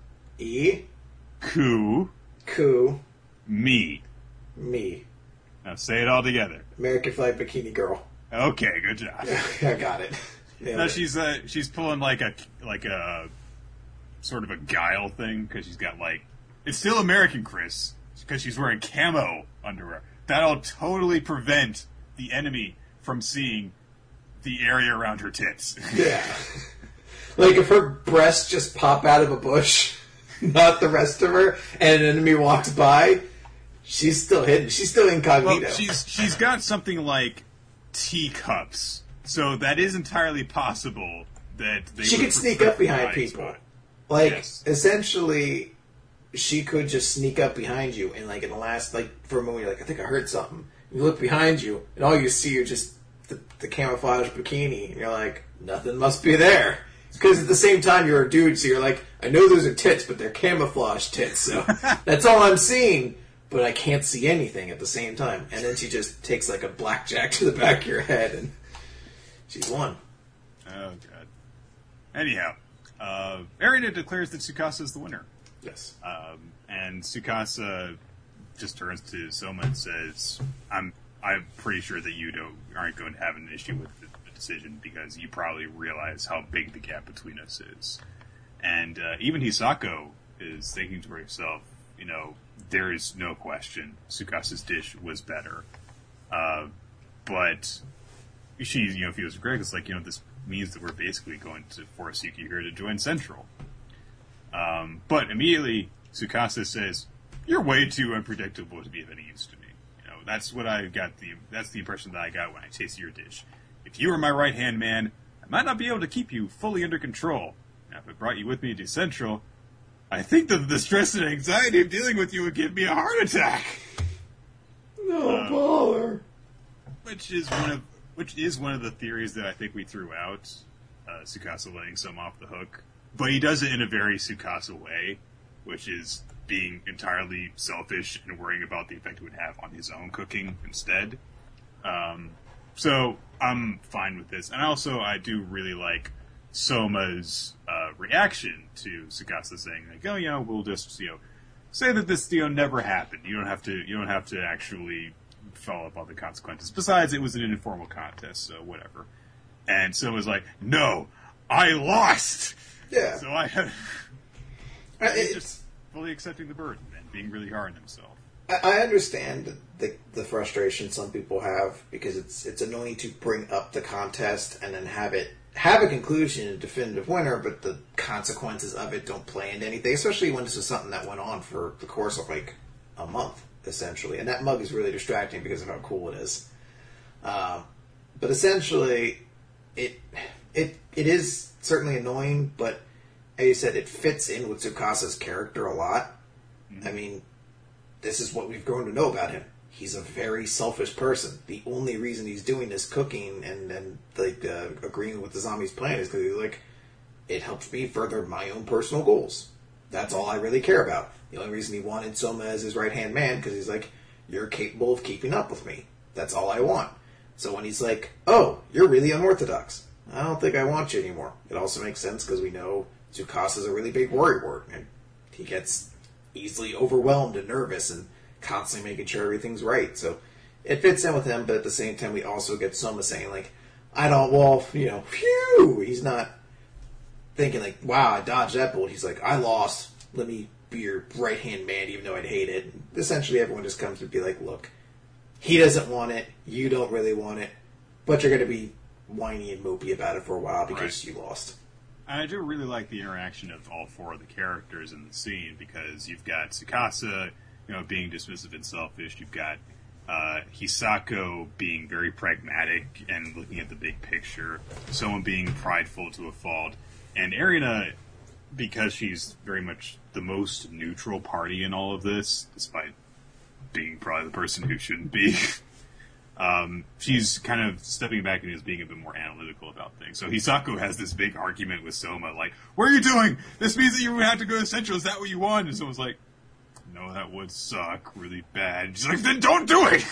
Ku. Me. Now say it all together. American flag bikini girl. Okay, good job. I got it. No, she's pulling like a sort of a guile thing, because she's got it's still American, Chris, because she's wearing camo underwear. That'll totally prevent the enemy from seeing the area around her tits. Yeah. Like if her breasts just pop out of a bush, not the rest of her, and an enemy walks by, she's still hidden. She's still incognito. Well, she's got something like teacups, so that is entirely possible that she could sneak up behind people. Yes. Essentially, she could just sneak up behind you, and in the last, for a moment, you're like, I think I heard something. You look behind you, and all you see are just the camouflage bikini, and you're like, nothing must be there. Because at the same time, you're a dude, so you're like, I know those are tits, but they're camouflage tits, so that's all I'm seeing, but I can't see anything at the same time. And then she just takes a blackjack to the back of your head, and she's won. Oh, God. Anyhow, Erina declares that Tsukasa is the winner. Yes. And Tsukasa just turns to Soma and says, I'm pretty sure that you aren't going to have an issue with the decision, because you probably realize how big the gap between us is. And even Hisako is thinking to herself, there is no question Tsukasa's dish was better. But she, feels regret. It's this means that we're basically going to force Yukihira to join Central. But immediately, Tsukasa says, "You're way too unpredictable to be of any use to me." That's what I got. That's the impression that I got when I tasted your dish. If you were my right-hand man, I might not be able to keep you fully under control. Now, if I brought you with me to Central, I think that the stress and anxiety of dealing with you would give me a heart attack. No bother. Which is one of the theories that I think we threw out. Tsukasa letting Soma off the hook. But he does it in a very Tsukasa way, which is being entirely selfish and worrying about the effect it would have on his own cooking instead. So I'm fine with this. And also, I do really like Soma's reaction to Tsukasa saying, we'll just, say that this, never happened. You don't have to actually follow up on the consequences. Besides, it was an informal contest, so whatever. And someone's like, no, I lost! Yeah. So I have... It's just fully accepting the burden and being really hard on himself. I understand the frustration some people have, because it's annoying to bring up the contest and then have a conclusion, a definitive winner, but the consequences of it don't play into anything, especially when this is something that went on for the course of like a month, essentially. And that mug is really distracting because of how cool it is. But essentially, it is certainly annoying, but as you said, it fits in with Tsukasa's character a lot. I mean, this is what we've grown to know about him. He's a very selfish person. The only reason he's doing this cooking and agreeing with the zombies' plan is because he's like, it helps me further my own personal goals. That's all I really care about. The only reason he wanted Soma as his right-hand man, because he's like, you're capable of keeping up with me. That's all I want. So when he's like, oh, you're really unorthodox, I don't think I want you anymore. It also makes sense because we know Tsukasa's a really big worrywart, and he gets easily overwhelmed and nervous and constantly making sure everything's right. So it fits in with him, but at the same time, we also get Soma saying, like, phew! He's not thinking, like, wow, I dodged that bullet. He's like, I lost. Let me be your right-hand man, even though I'd hate it. And essentially, everyone just comes to be like, look, he doesn't want it. You don't really want it. But you're going to be whiny and mopey about it for a while because you lost. I do really like the interaction of all four of the characters in the scene, because you've got Tsukasa, being dismissive and selfish. You've got Hisako being very pragmatic and looking at the big picture. Someone being prideful to a fault. And Erina, because she's very much the most neutral party in all of this, despite being probably the person who shouldn't be, she's kind of stepping back and is being a bit more analytical about things. So Hisako has this big argument with Soma, like, what are you doing? This means that you have to go to Central. Is that what you want? And Soma's like, no, that would suck really bad. And she's like, then don't do it!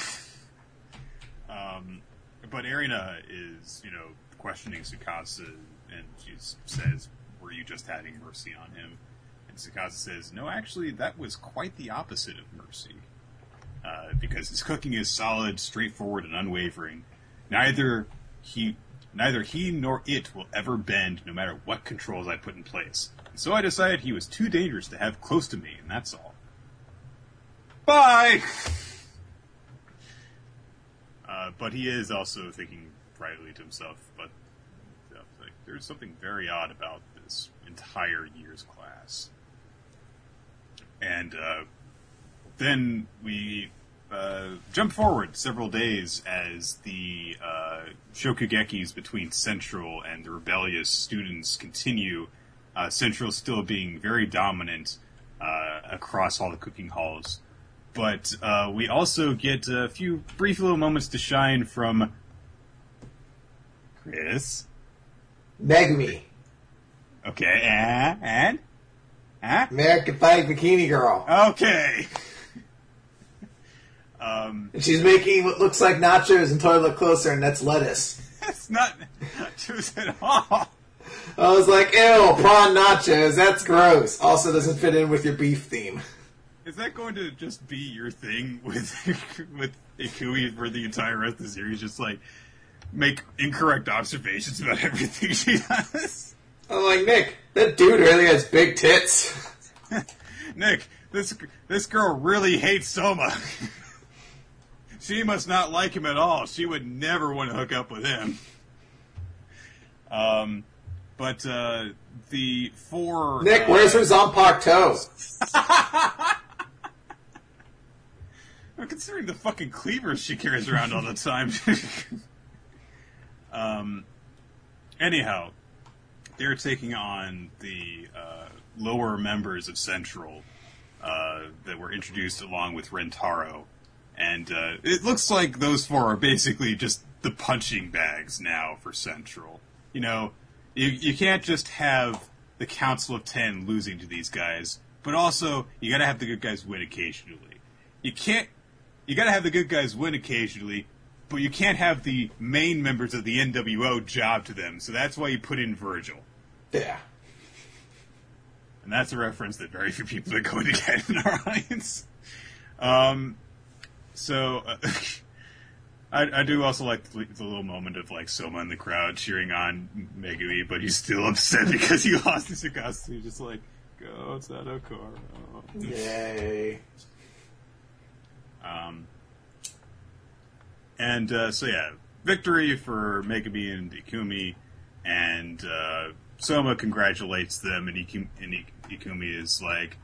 But Erina is, questioning Tsukasa, and she says, were you just having mercy on him? And Tsukasa says, no, actually, that was quite the opposite of mercy. Because his cooking is solid, straightforward, and unwavering. Neither he nor it will ever bend, no matter what controls I put in place. And so I decided he was too dangerous to have close to me, and that's all. Bye! But he is also thinking privately to himself, but there's something very odd about this entire year's class. And then we jump forward several days as the shokugekis between Central and the rebellious students continue. Central still being very dominant across all the cooking halls. But we also get a few brief little moments to shine from Chris. Megumi. Okay, and? American Fighting Bikini Girl. Okay. And she's making what looks like nachos until I look closer, and that's lettuce. That's not nachos at all. I was like, ew, prawn nachos, that's gross. Also doesn't fit in with your beef theme. Is that going to just be your thing with Ikui for the entire rest of the series? Just, like, make incorrect observations about everything she does? I'm like, Nick, that dude really has big tits. Nick, this girl really hates Soma. She must not like him at all. She would never want to hook up with him. But the four... Nick, where's her Zompak toe? I'm considering the fucking cleavers she carries around all the time. Anyhow, they're taking on the lower members of Central that were introduced along with Rentaro. And it looks like those four are basically just the punching bags now for Central. You can't just have the Council of 10 losing to these guys, but also you gotta have the good guys win occasionally. You gotta have the good guys win occasionally, but you can't have the main members of the NWO job to them, so that's why you put in Virgil. Yeah. And that's a reference that very few people are going to get in our audience. I do also like the little moment of like Soma in the crowd cheering on Megumi, but he's still upset because he lost to Tsukasa. He's just like, go Sadokoro. Yay. So yeah, victory for Megumi and Ikumi, and Soma congratulates them, and Ikumi is like,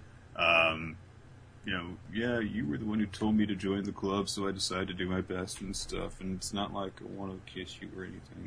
yeah, you were the one who told me to join the club, so I decided to do my best and stuff, and it's not like I want to kiss you or anything,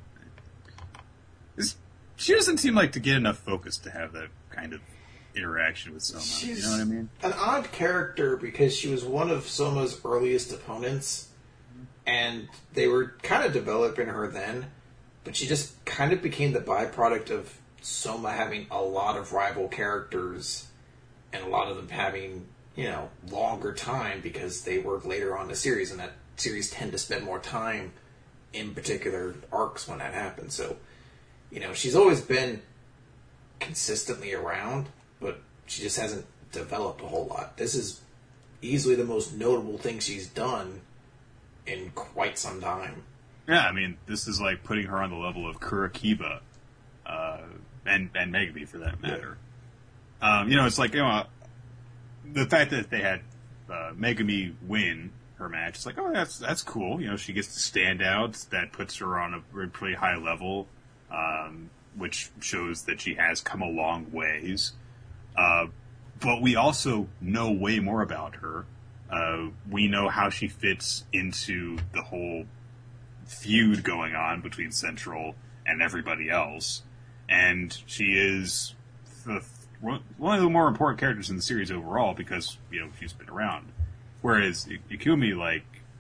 She doesn't seem like to get enough focus to have that kind of interaction with Soma. She's you know what I mean? An odd character because she was one of Soma's earliest opponents, and they were kind of developing her then, but she just kind of became the byproduct of Soma having a lot of rival characters, and a lot of them having, longer time because they were later on in the series, and that series tend to spend more time in particular arcs when that happens. So, she's always been consistently around, but she just hasn't developed a whole lot. This is easily the most notable thing she's done in quite some time. Yeah, I mean, this is like putting her on the level of Kurikiba, and Megumi for that matter. Yeah. It's like, the fact that they had Megumi win her match, it's like, oh, that's cool. She gets to stand out. That puts her on a pretty high level, which shows that she has come a long ways. But we also know way more about her. We know how she fits into the whole feud going on between Central and everybody else. And she is one of the more important characters in the series overall because, she's been around. Whereas Ikumi,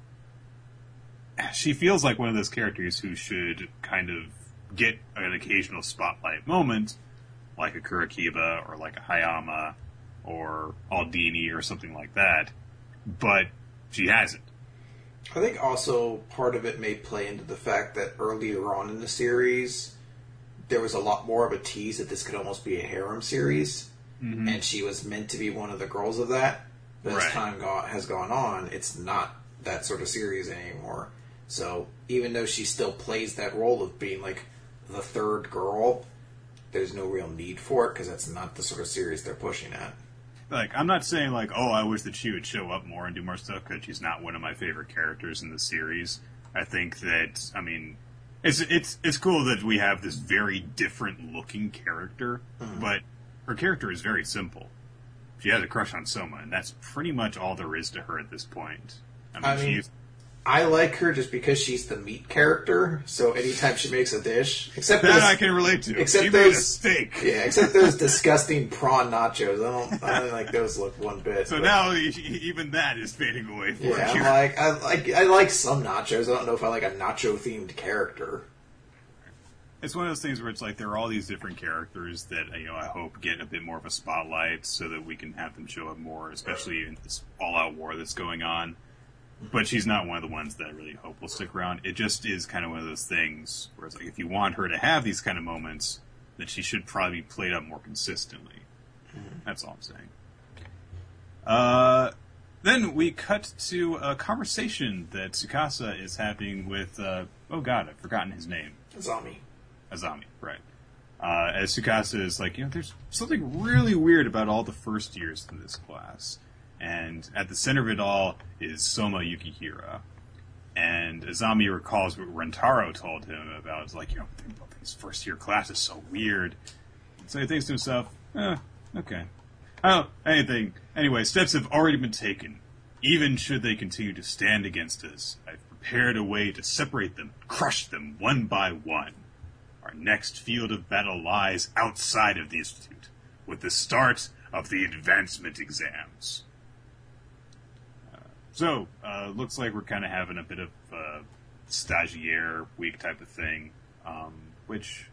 she feels like one of those characters who should kind of get an occasional spotlight moment, like a Kurikiba or like a Hayama or Aldini or something like that. But she hasn't. I think also part of it may play into the fact that earlier on in the series, there was a lot more of a tease that this could almost be a harem series, and she was meant to be one of the girls of that. But as time has gone on, it's not that sort of series anymore. So even though she still plays that role of being like the third girl, there's no real need for it because that's not the sort of series they're pushing at. I'm not saying I wish that she would show up more and do more stuff because she's not one of my favorite characters in the series. I think that, it's cool that we have this very different looking character, but her character is very simple. She has a crush on Soma, and that's pretty much all there is to her at this point. I like her just because she's the meat character, so anytime she makes a dish... Except that I can relate to. She made a steak. Yeah, except those disgusting prawn nachos. I don't like those look one bit. So now even that is fading away for you. I like some nachos. I don't know if I like a nacho-themed character. It's one of those things where it's like there are all these different characters that, I hope get a bit more of a spotlight so that we can have them show up more, especially in this all-out war that's going on. But she's not one of the ones that I really hope will stick around. It just is kind of one of those things where it's like, if you want her to have these kind of moments, then she should probably be played up more consistently. That's all I'm saying. Then we cut to a conversation that Tsukasa is having with, oh god, I've forgotten his name. Azami, right. As Tsukasa is like, there's something really weird about all the first years in this class. And at the center of it all is Soma Yukihira. And Azami recalls what Rentaro told him about. It's like, his first year class is so weird. So he thinks to himself, okay. Oh, anyway, steps have already been taken. Even should they continue to stand against us, I've prepared a way to separate them, crush them one by one. Our next field of battle lies outside of the Institute, with the start of the advancement exams. So, looks like we're kind of having a bit of stagiaire week type of thing, which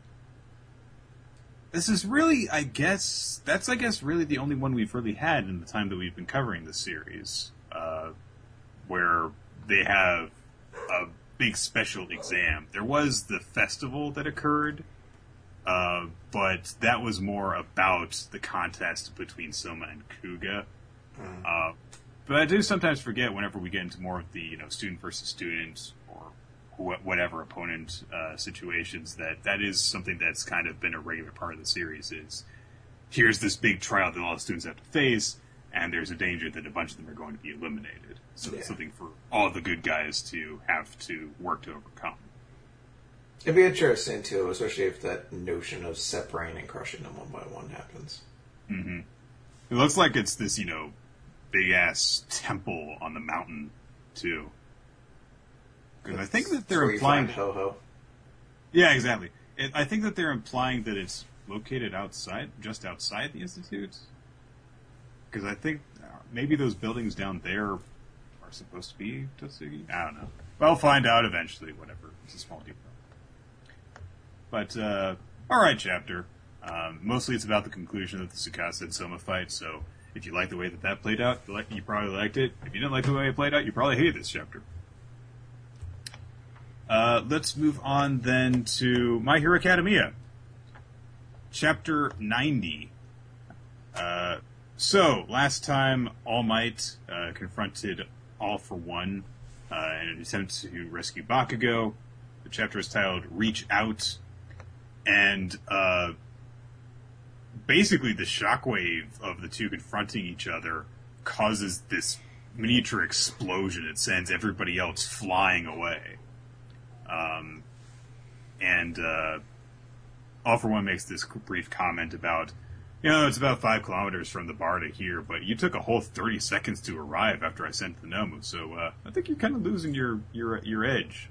this is really, that's really the only one we've really had in the time that we've been covering this series, where they have a big special exam. There was the festival that occurred, but that was more about the contest between Soma and Kuga. But I do sometimes forget whenever we get into more of the student versus student or whatever opponent situations that is something that's kind of been a regular part of the series. Is here's this big trial that all the students have to face, and there's a danger that a bunch of them are going to be eliminated. So it's something for all the good guys to have to work to overcome. It'd be interesting, too, especially if that notion of separating and crushing them one by one happens. Mm-hmm. It looks like it's this, big-ass temple on the mountain, too. Because I think that they're implying... Ho-Ho. Yeah, exactly. I think that they're implying that it's located just outside the Institute. Because I think maybe those buildings down there are supposed to be Tosugi. I don't know. We'll find out eventually, whatever. It's a small detail. But, alright, chapter. Mostly it's about the conclusion of the Tsukasa and Soma fight, so if you like the way that played out, you probably liked it. If you didn't like the way it played out, you probably hated this chapter. Let's move on then to My Hero Academia. Chapter 90. So, last time All Might confronted All for One in an attempt to rescue Bakugo. The chapter is titled Reach Out. And basically the shockwave of the two confronting each other causes this miniature explosion. It sends everybody else flying away. And All for One makes this brief comment about, it's about 5 kilometers from the bar to here, but you took a whole 30 seconds to arrive after I sent the Nomu, so I think you're kind of losing your edge.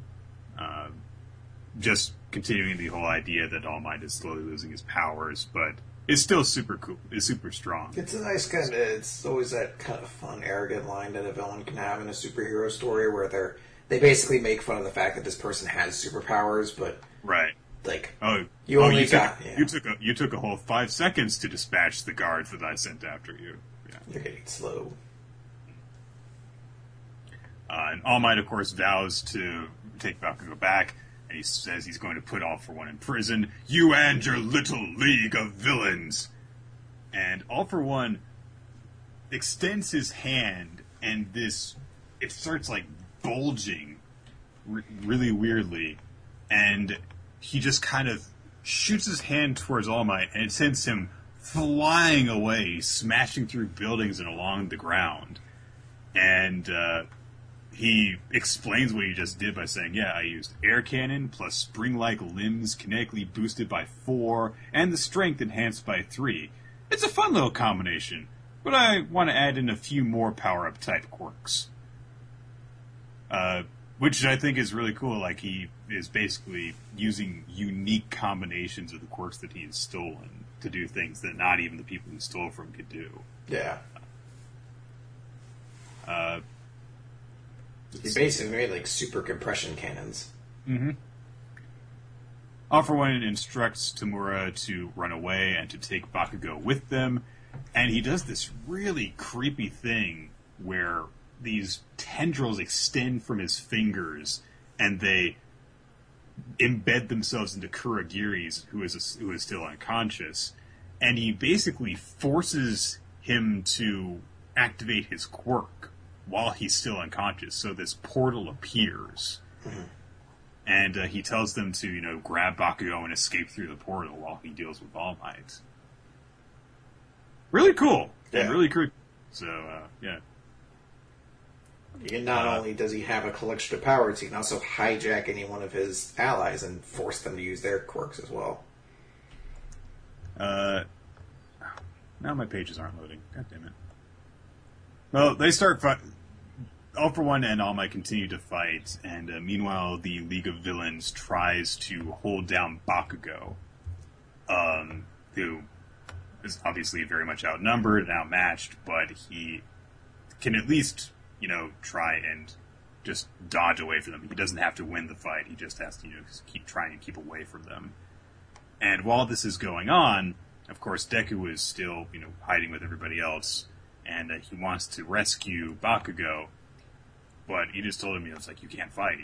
Just continuing the whole idea that All Might is slowly losing his powers, but it's still super cool. It's super strong. It's a nice kind of... It's always that kind of fun, arrogant line that a villain can have in a superhero story where they basically make fun of the fact that this person has superpowers, but... Right. Like, you took a whole 5 seconds to dispatch the guards that I sent after you. Yeah. You're getting slow. And All Might, of course, vows to take Bakugo back, and he says he's going to put All for One in prison. You and your little league of villains! And All for One extends his hand, and it starts, bulging really weirdly, and he just kind of shoots his hand towards All Might, and it sends him flying away, smashing through buildings and along the ground. And he explains what he just did by saying, I used air cannon plus spring-like limbs kinetically boosted by 4, and the strength enhanced by 3. It's a fun little combination, but I want to add in a few more power-up type quirks. Which I think is really cool. He is basically using unique combinations of the quirks that he has stolen to do things that not even the people he stole from could do. Yeah. He basically made, super compression cannons. Mm-hmm. All for One instructs Tamura to run away and to take Bakugo with them, and he does this really creepy thing where these tendrils extend from his fingers, and they embed themselves into Kurogiri's, who is still unconscious, and he basically forces him to activate his quirk while he's still unconscious. So this portal appears, and he tells them to grab Bakugo and escape through the portal while he deals with All Might. Really cool and really creepy. So yeah. And not only does he have a collection of powers, he can also hijack any one of his allies and force them to use their quirks as well. Now my pages aren't loading. God damn it. Well, they start All for One and All Might continue to fight, and meanwhile the League of Villains tries to hold down Bakugo, who is obviously very much outnumbered and outmatched, but he can at least try and just dodge away from them. He doesn't have to win the fight. He just has to, keep trying to keep away from them. And while this is going on, of course, Deku is still, hiding with everybody else, and he wants to rescue Bakugo, but he just told him, it's you can't fight,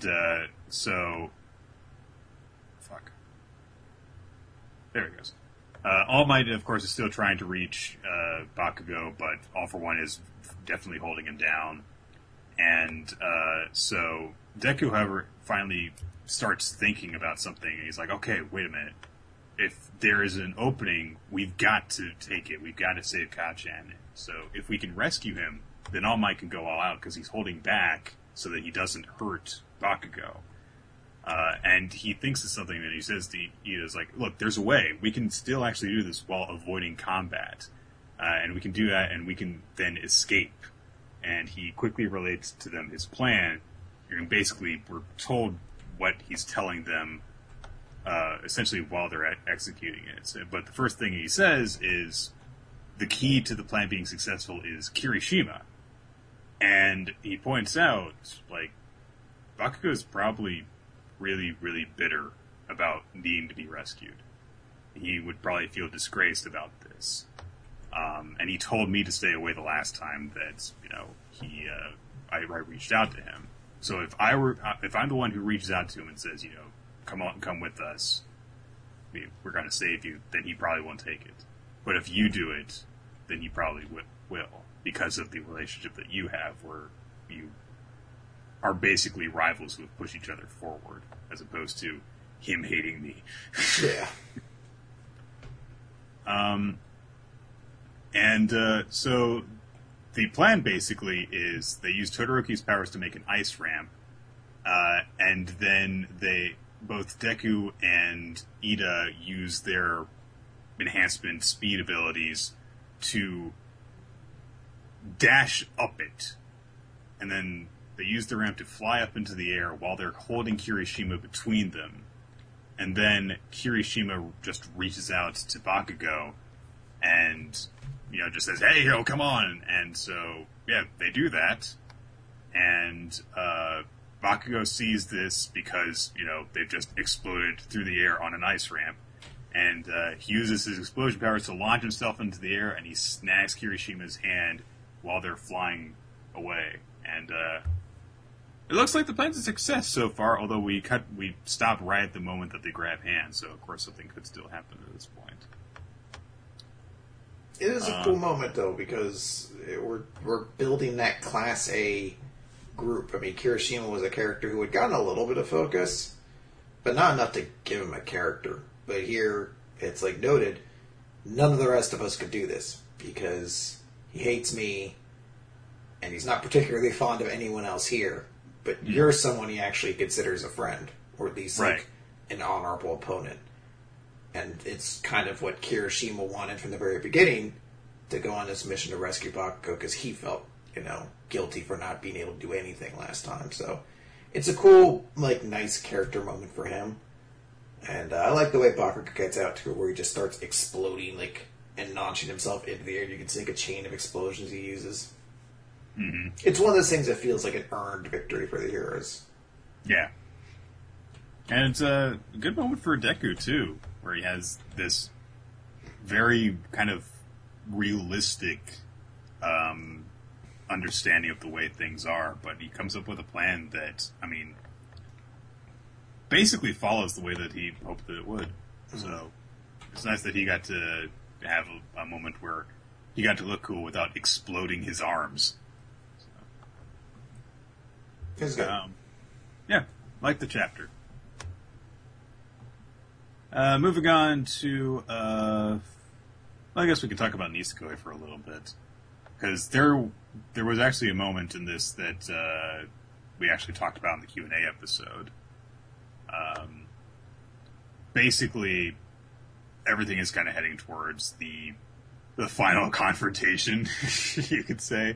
so... Fuck. There it goes. All Might, of course, is still trying to reach Bakugo, but All for One is definitely holding him down. And so Deku, however, finally starts thinking about something, and he's like, okay, wait a minute. If there is an opening, we've got to take it. We've got to save Kacchan. So if we can rescue him, then All Might can go all out, because he's holding back so that he doesn't hurt Bakugo. And he thinks of something that he says to Ida, is like, look, there's a way. We can still actually do this while avoiding combat. And we can do that, and we can then escape. And he quickly relates to them his plan. And basically, we're told what he's telling them, essentially while they're executing it. So, but the first thing he says is, the key to the plan being successful is Kirishima. And he points out, like, Bakugo is probably really, really bitter about needing to be rescued. He would probably feel disgraced about this. And he told me to stay away the last time that, I reached out to him. So if I'm the one who reaches out to him and says, come with us, we're going to save you, then he probably won't take it. But if you do it, then he probably will, because of the relationship that you have, where you are basically rivals who push each other forward, as opposed to him hating me. Yeah. So the plan basically is they use Todoroki's powers to make an ice ramp, and then both Deku and Ida use their enhancement speed abilities to dash up it, and then they use the ramp to fly up into the air while they're holding Kirishima between them. And then Kirishima just reaches out to Bakugo and, just says, hey, come on. And so, yeah, they do that. And Bakugo sees this because, they've just exploded through the air on an ice ramp. And he uses his explosion powers to launch himself into the air, and he snags Kirishima's hand while they're flying away. And it looks like the plan's a success so far, although we stopped right at the moment that they grab hands, so of course something could still happen at this point. It is a cool moment, though, because we're building that Class A group. I mean, Kirishima was a character who had gotten a little bit of focus, but not enough to give him a character. But here, it's like noted, none of the rest of us could do this, because he hates me, and he's not particularly fond of anyone else here. But you're someone he actually considers a friend, or at least like an honorable opponent. And it's kind of what Kirishima wanted from the very beginning, to go on this mission to rescue Bakugo, because he felt, guilty for not being able to do anything last time. So it's a cool, nice character moment for him. And I like the way Bakugo gets out to where he just starts exploding, and launching himself into the air. You can see a chain of explosions he uses. Mm-hmm. It's one of those things that feels like an earned victory for the heroes. Yeah. And it's a good moment for Deku, too, where he has this very kind of realistic understanding of the way things are, but he comes up with a plan that, basically follows the way that he hoped that it would. Mm-hmm. So it's nice that he got to have a moment where he got to look cool without exploding his arms. It's good. Yeah, like the chapter. Moving on to, I guess we could talk about Nisekoi for a little bit, because there was actually a moment in this that we actually talked about in the Q&A episode. Basically, everything is kind of heading towards the final confrontation, you could say.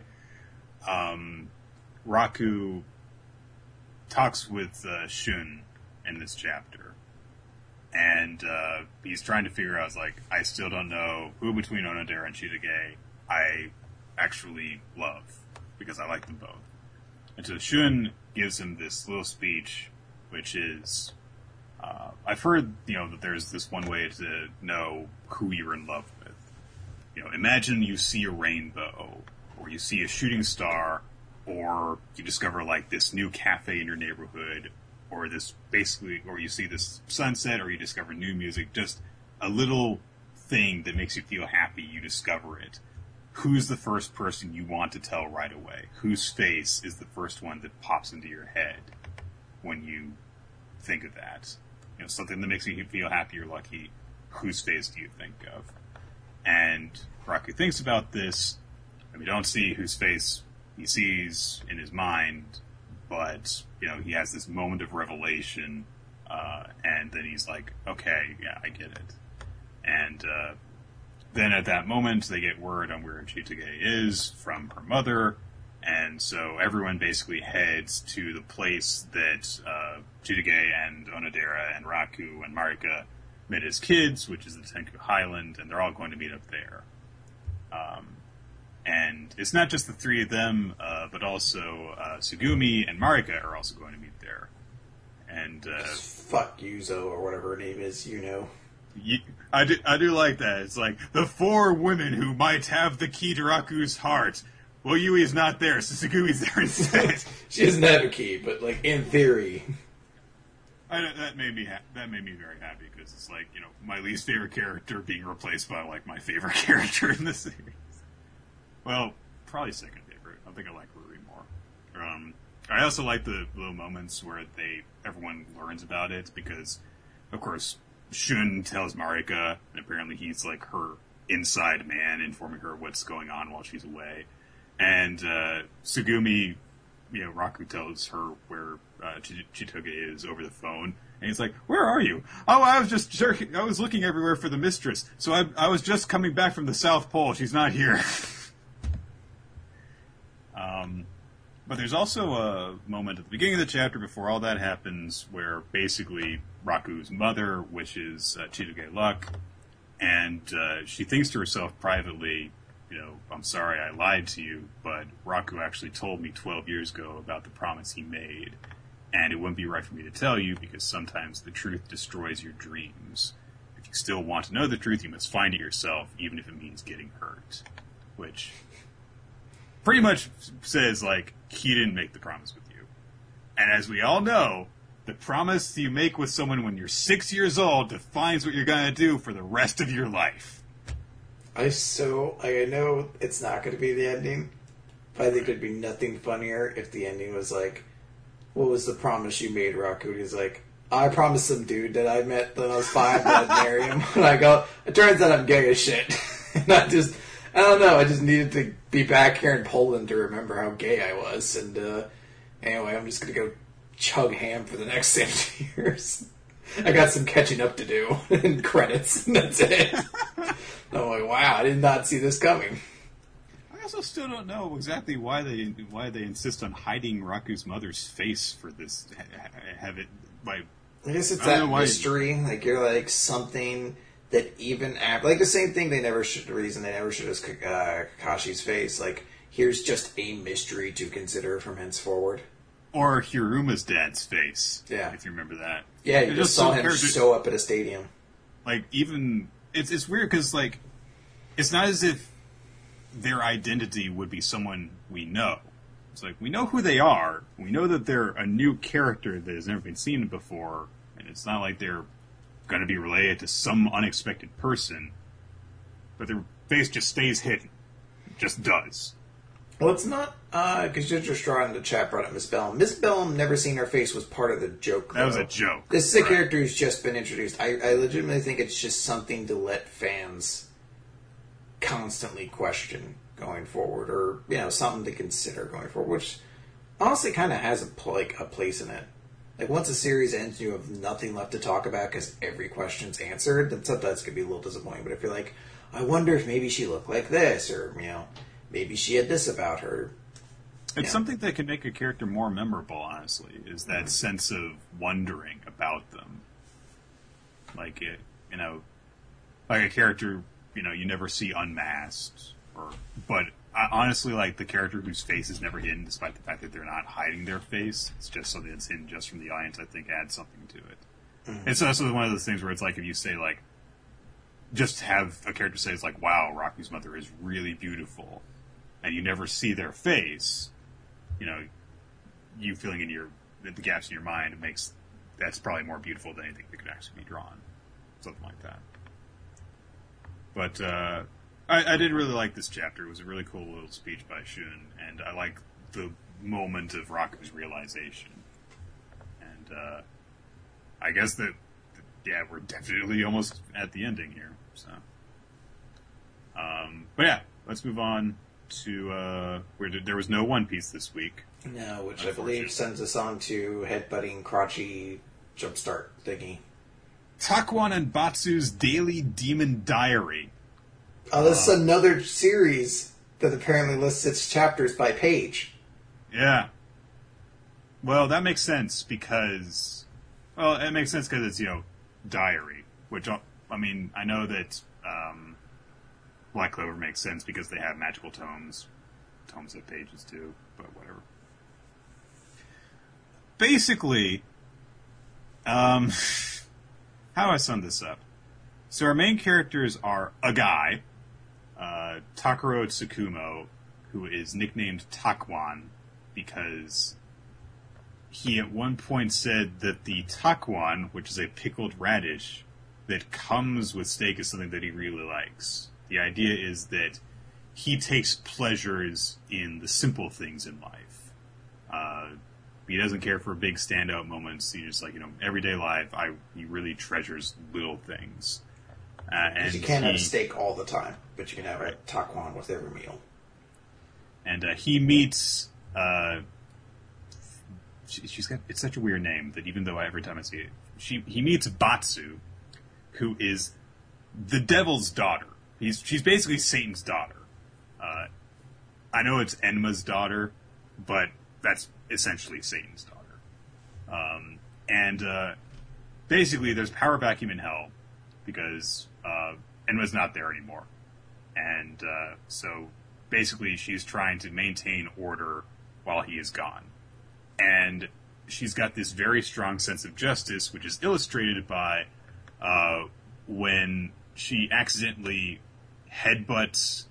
Raku talks with Shun in this chapter, and he's trying to figure out, I still don't know who between Onodera and Shirage I actually love, because I like them both. And so Shun gives him this little speech, which is, I've heard, that there's this one way to know who you're in love with. Imagine you see a rainbow, or you see a shooting star, or you discover this new cafe in your neighborhood, or you see this sunset, or you discover new music, just a little thing that makes you feel happy, you discover it. Who's the first person you want to tell right away? Whose face is the first one that pops into your head when you think of that? You know, something that makes you feel happy or lucky. Whose face do you think of? And Raku thinks about this, and we don't see whose face he sees in his mind, but, you know, he has this moment of revelation, and then he's like, okay, yeah, I get it. And, then at that moment, they get word on where Chitoge is from her mother, and so everyone basically heads to the place that Chitoge and Onodera and Raku and Marika met as kids, which is the Tenku Highland, and they're all going to meet up there. And it's not just the three of them, but also Tsugumi and Marika are also going to meet there. And fuck Yuzo or whatever her name is, you know. I do like that. It's like, the four women who might have the key to Raku's heart. Well, Yui's not there, so Tsugumi's there instead. She doesn't have a key, but, like, in theory. That made me very happy, because it's like, you know, my least favorite character being replaced by, like, my favorite character in the series. Well, probably second favorite. I think I like Ruri more. I also like the little moments where everyone learns about it, because, of course, Shun tells Marika, and apparently he's like her inside man, informing her what's going on while she's away. And Tsugumi, you know, Raku tells her where Chitoge is over the phone, and he's like, "Where are you?" "Oh, I was looking everywhere for the mistress. So I was just coming back from the South Pole. She's not here." But there's also a moment at the beginning of the chapter before all that happens where basically Raku's mother wishes Chitoge luck, and she thinks to herself privately, you know, "I'm sorry I lied to you, but Raku actually told me 12 years ago about the promise he made, and it wouldn't be right for me to tell you because sometimes the truth destroys your dreams. If you still want to know the truth, you must find it yourself, even if it means getting hurt." Which pretty much says, like, he didn't make the promise with you. And as we all know, the promise you make with someone when you're 6 years old defines what you're going to do for the rest of your life. I know it's not going to be the ending, but I think it'd be nothing funnier if the ending was like, "What was the promise you made, Raku?" And he's like, "I promised some dude that I met when I was 5 that I'd marry him." And I go, "It turns out I'm gay as shit." And I don't know, I just needed to be back here in Poland to remember how gay I was. And anyway, I'm just going to go chug ham for the next 70 years. I got some catching up to do in credits, and that's it. I'm like, wow, I did not see this coming. I also still don't know exactly why they insist on hiding Raku's mother's face for this. Have it by. I guess it's that mystery. Like, you're like something that even after, like the same thing the reason they never showed us Kakashi's face. Like, here's just a mystery to consider from henceforward. Or Hiruma's dad's face. Yeah. If you remember that. Yeah, you just saw him show up at a stadium. Like, even, it's weird because, like, it's not as if their identity would be someone we know. It's like, we know who they are. We know that they're a new character that has never been seen before. And it's not like they're going to be related to some unexpected person. But their face just stays hidden. It just does. Well, it's not, because Ginger Straw in the chat brought up Miss Bellum. Miss Bellum, never seen her face, was part of the joke, though. That was a joke. This is a character who's just been introduced. I legitimately think it's just something to let fans constantly question going forward, or, you know, something to consider going forward, which honestly kind of has a place in it. Like, once a series ends and you have nothing left to talk about because every question's answered, then sometimes it can be a little disappointing. But if you're like, I wonder if maybe she looked like this, or, you know, maybe she had this about her. It's something that can make a character more memorable, honestly, is that sense of wondering about them. Like, it, you know, like a character, you know, you never see unmasked, but honestly, like, the character whose face is never hidden, despite the fact that they're not hiding their face, it's just something that's hidden just from the audience, I think adds something to it. Mm-hmm. It's also one of those things where it's like, if you say, like, just have a character say, it's like, wow, Raku's mother is really beautiful, and you never see their face, you know, you feeling in the gaps in your mind, that's probably more beautiful than anything that could actually be drawn. Something like that. But I did really like this chapter. It was a really cool little speech by Shun, and I like the moment of Raku's realization. And I guess that, yeah, we're definitely almost at the ending here. So, but yeah, let's move on to where there was no One Piece this week. No, which I believe sends us on to headbutting crotchy jumpstart thingy. Takuan and Batsu's Daily Demon Diary. Oh, this is another series that apparently lists its chapters by page. Yeah. Well, that makes sense because... Well, it makes sense because it's, diary. Which, I mean, I know that Black Clover makes sense because they have magical tomes. Tomes have pages, too. But whatever. Basically, how do I sum this up? So our main characters are a guy, Takuro Tsukumo, who is nicknamed Takuan because he at one point said that the takuan, which is a pickled radish, that comes with steak is something that he really likes. The idea is that he takes pleasures in the simple things in life. He doesn't care for big standout moments. He just everyday life, he really treasures little things. And you can't have steak all the time, but you can have a takuan with every meal. And he meets... it's such a weird name that even though every time I see it, he meets Batsu, who is the devil's daughter. She's basically Satan's daughter. I know it's Enma's daughter, but that's essentially Satan's daughter. And basically there's power vacuum in hell because Enma's not there anymore. And so basically she's trying to maintain order while he is gone. And she's got this very strong sense of justice, which is illustrated by when she accidentally headbutts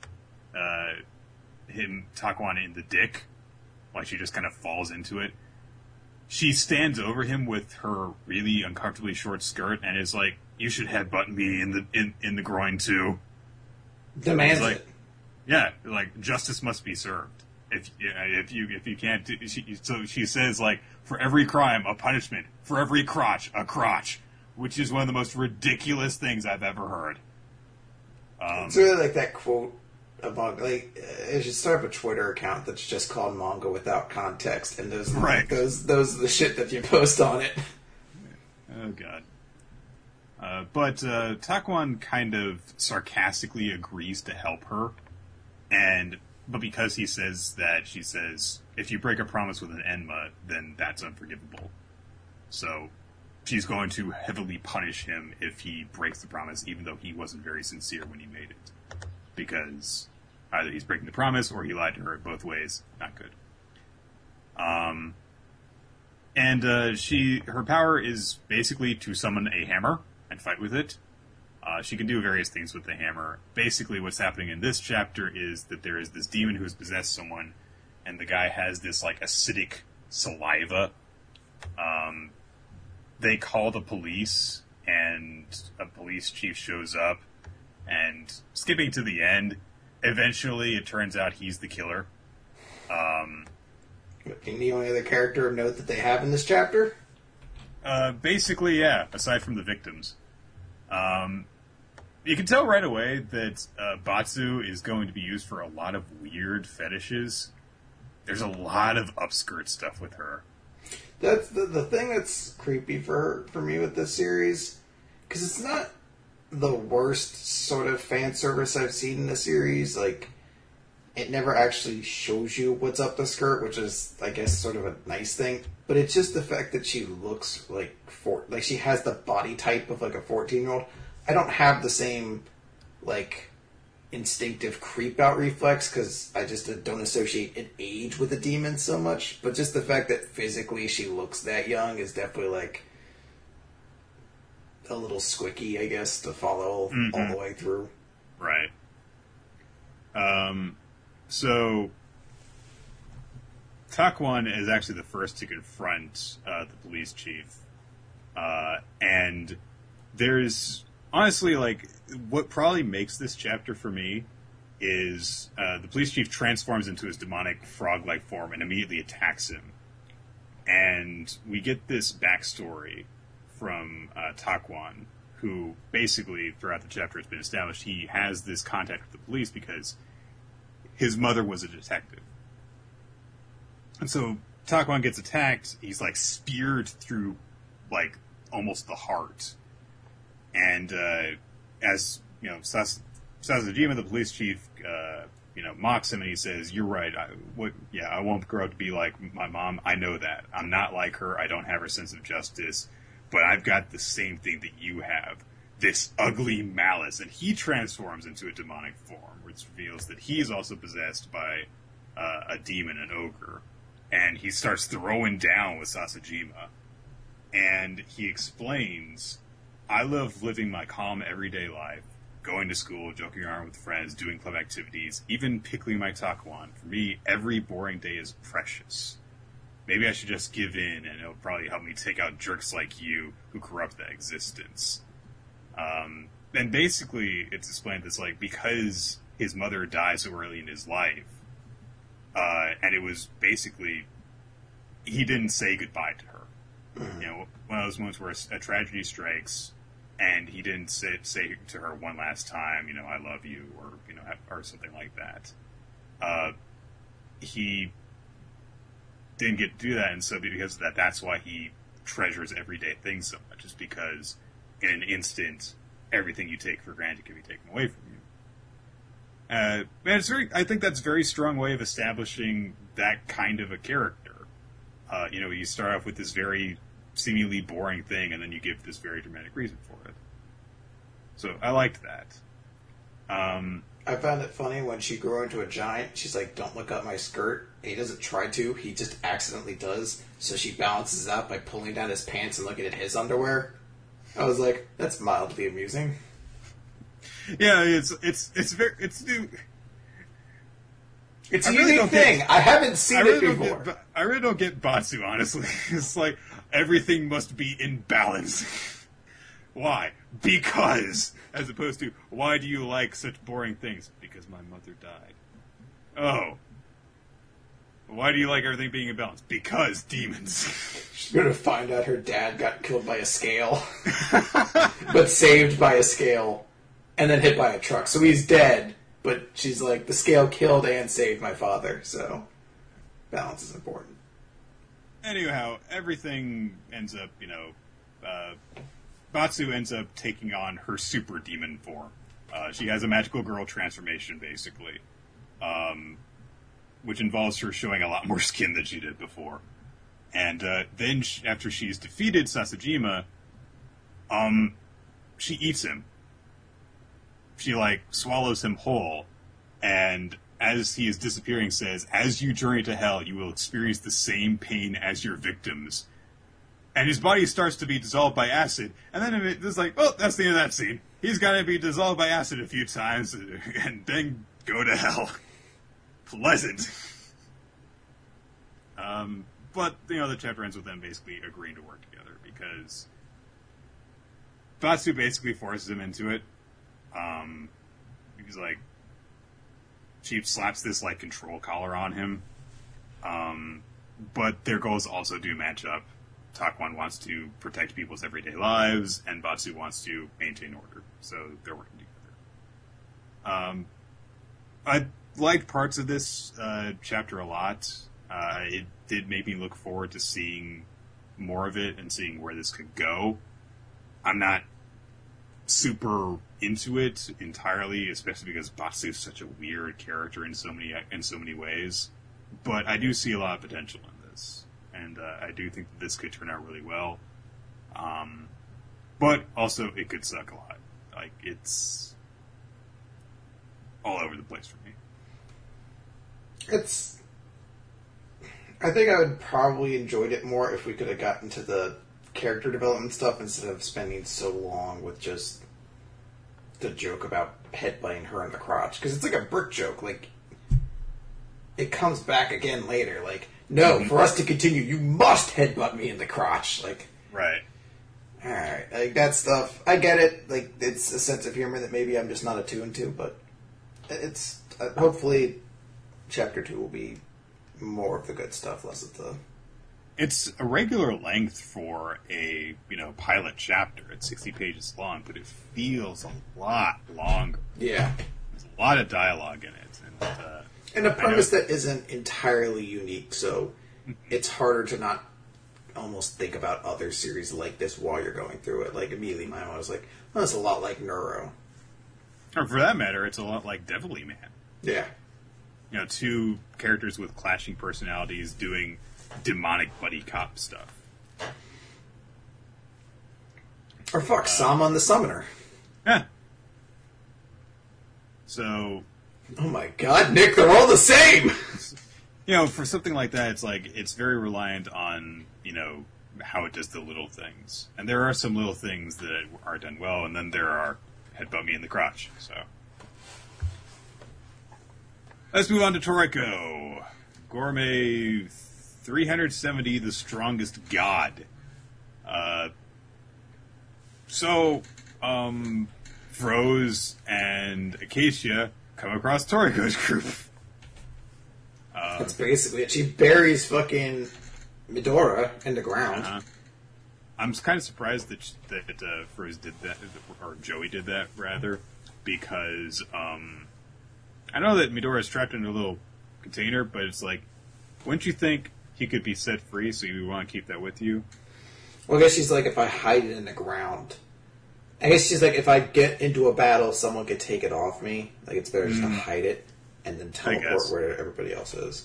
Takuan in the dick, like she just kind of falls into it. She stands over him with her really uncomfortably short skirt and is like, "You should headbutt me in the groin too." Demands it. Yeah, like justice must be served. If you can't, so she says, like, for every crime, a punishment. For every crotch, a crotch. Which is one of the most ridiculous things I've ever heard. It's really like that quote about, like, you should start up a Twitter account that's just called Manga Without Context, and those are the shit that you post on it. Oh, God. But Takuan kind of sarcastically agrees to help her, but because she says, if you break a promise with an Enma, then that's unforgivable. So she's going to heavily punish him if he breaks the promise, even though he wasn't very sincere when he made it. Because either he's breaking the promise or he lied to her. Both ways, not good. Her power is basically to summon a hammer and fight with it. She can do various things with the hammer. Basically, what's happening in this chapter is that there is this demon who has possessed someone, and the guy has this, like, acidic saliva. They call the police, and a police chief shows up, and skipping to the end, eventually it turns out he's the killer. Any only other character of note that they have in this chapter? Basically, yeah, aside from the victims. You can tell right away that Batsu is going to be used for a lot of weird fetishes. There's a lot of upskirt stuff with her. That's the thing that's creepy for me with this series, because it's not the worst sort of fan service I've seen in the series. Like, it never actually shows you what's up the skirt, which is, I guess, sort of a nice thing. But it's just the fact that she looks like she has the body type of like a 14-year-old. I don't have the same, like, instinctive creep-out reflex, because I just don't associate an age with a demon so much. But just the fact that physically she looks that young is definitely, like, a little squicky, I guess, to follow all the way through. Right. So, Takuan is actually the first to confront the police chief. And there's honestly, like, what probably makes this chapter for me is the police chief transforms into his demonic frog-like form and immediately attacks him. And we get this backstory from Taquan, who basically, throughout the chapter, it's been established he has this contact with the police because his mother was a detective. And so Taquan gets attacked, he's, like, speared through, like, almost the heart. And as, you know, Sasajima, the police chief, you know, mocks him and he says, "You're right. I won't grow up to be like my mom. I know that. I'm not like her. I don't have her sense of justice. But I've got the same thing that you have. This ugly malice." And he transforms into a demonic form, which reveals that he is also possessed by a demon, an ogre. And he starts throwing down with Sasajima. And he explains, "I love living my calm everyday life. Going to school, joking around with friends, doing club activities, even pickling my Taquan. For me, every boring day is precious. Maybe I should just give in, and it'll probably help me take out jerks like you who corrupt that existence." And basically, it's explained this, like, because his mother died so early in his life, and it was basically, he didn't say goodbye to her. You know, one of those moments where a tragedy strikes, and he didn't say to her one last time, you know, "I love you," or, you know, or something like that. He didn't get to do that, and so because of that, that's why he treasures everyday things so much, is because in an instant, everything you take for granted can be taken away from you. And I think that's a very strong way of establishing that kind of a character. You know, you start off with this very seemingly boring thing, and then you give this very dramatic reason for it. So I liked that. I found it funny when she grew into a giant, she's like, "Don't look up my skirt." And he doesn't try to, he just accidentally does. So she balances out by pulling down his pants and looking at his underwear. I was like, that's mildly amusing. Yeah, it's new. It's a unique thing. I haven't seen it before. I really don't get Batsu, honestly. It's like, everything must be in balance. Why? Because. As opposed to, why do you like such boring things? Because my mother died. Oh. Why do you like everything being in balance? Because demons. She's gonna find out her dad got killed by a scale. But saved by a scale. And then hit by a truck. So he's dead. But she's like, the scale killed and saved my father. So, balance is important. Anyhow, everything ends up, you know, Batsu ends up taking on her super demon form. She has a magical girl transformation, basically, which involves her showing a lot more skin than she did before. And then, after she's defeated Sasajima, she eats him. She, like, swallows him whole, and as he is disappearing says, "As you journey to hell, you will experience the same pain as your victims." And his body starts to be dissolved by acid, and then it's like, well, that's the end of that scene. He's got to be dissolved by acid a few times, and then go to hell. Pleasant. But, you know, the chapter ends with them basically agreeing to work together, because Batsu basically forces him into it. He's like, she slaps this, like, control collar on him. But their goals also do match up. Taquan wants to protect people's everyday lives, and Batsu wants to maintain order. So they're working together. I liked parts of this chapter a lot. It did make me look forward to seeing more of it and seeing where this could go. I'm not super into it entirely, especially because Batsu is such a weird character in so many ways. But I do see a lot of potential in this, and I do think that this could turn out really well. But also, it could suck a lot. Like, it's all over the place for me. I think I would probably enjoyed it more if we could have gotten to the character development stuff instead of spending so long with just the joke about headbutting her in the crotch. Because it's like a brick joke. Like, it comes back again later. Like, no, for us to continue, you must headbutt me in the crotch. Like, right. Alright, like, that stuff, I get it. Like, it's a sense of humor that maybe I'm just not attuned to, but it's, hopefully, Chapter 2 will be more of the good stuff, less of the... It's a regular length for a, pilot chapter. It's 60 pages long, but it feels a lot longer. Yeah. There's a lot of dialogue in it. And a premise that isn't entirely unique, so it's harder to not almost think about other series like this while you're going through it. Like, immediately my mind was like, well, that's a lot like Neuro. Or for that matter, it's a lot like Devilly Man. Yeah. Two characters with clashing personalities doing demonic buddy cop stuff. Or fuck, Saman the Summoner. Yeah. So... Oh my god, Nick, they're all the same! For something like that, it's very reliant on, how it does the little things. And there are some little things that are done well, and then there are headbutt me in the crotch, so... Let's move on to Toriko. Gourmet 370, the strongest god. Froze and Acacia come across Toriko's group. That's basically it. She buries fucking Midora in the ground. I'm kind of surprised that Froze did that, or Joey did that, rather, because I know that Midora is trapped in a little container, but it's like, wouldn't you think he could be set free, so you want to keep that with you? Well, I guess she's like, if I hide it in the ground. I guess she's like, if I get into a battle, someone could take it off me. Like, it's better just to hide it and then teleport where everybody else is.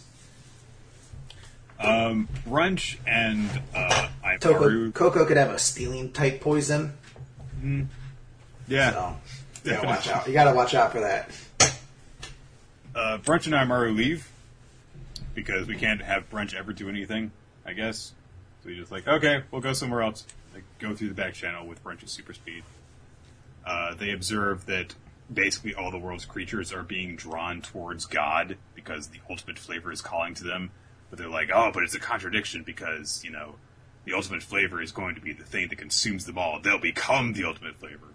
Brunch and Imaru... Coco could have a stealing type poison. Yeah. So, you gotta watch out. You gotta watch out for that. Brunch and Imaru leave because we can't have Brunch ever do anything, I guess. So we just like, okay, we'll go somewhere else. Like, go through the back channel with Brunch's super speed. They observe that basically all the world's creatures are being drawn towards God because the ultimate flavor is calling to them. But they're like, oh, but it's a contradiction because, the ultimate flavor is going to be the thing that consumes them all. They'll become the ultimate flavor.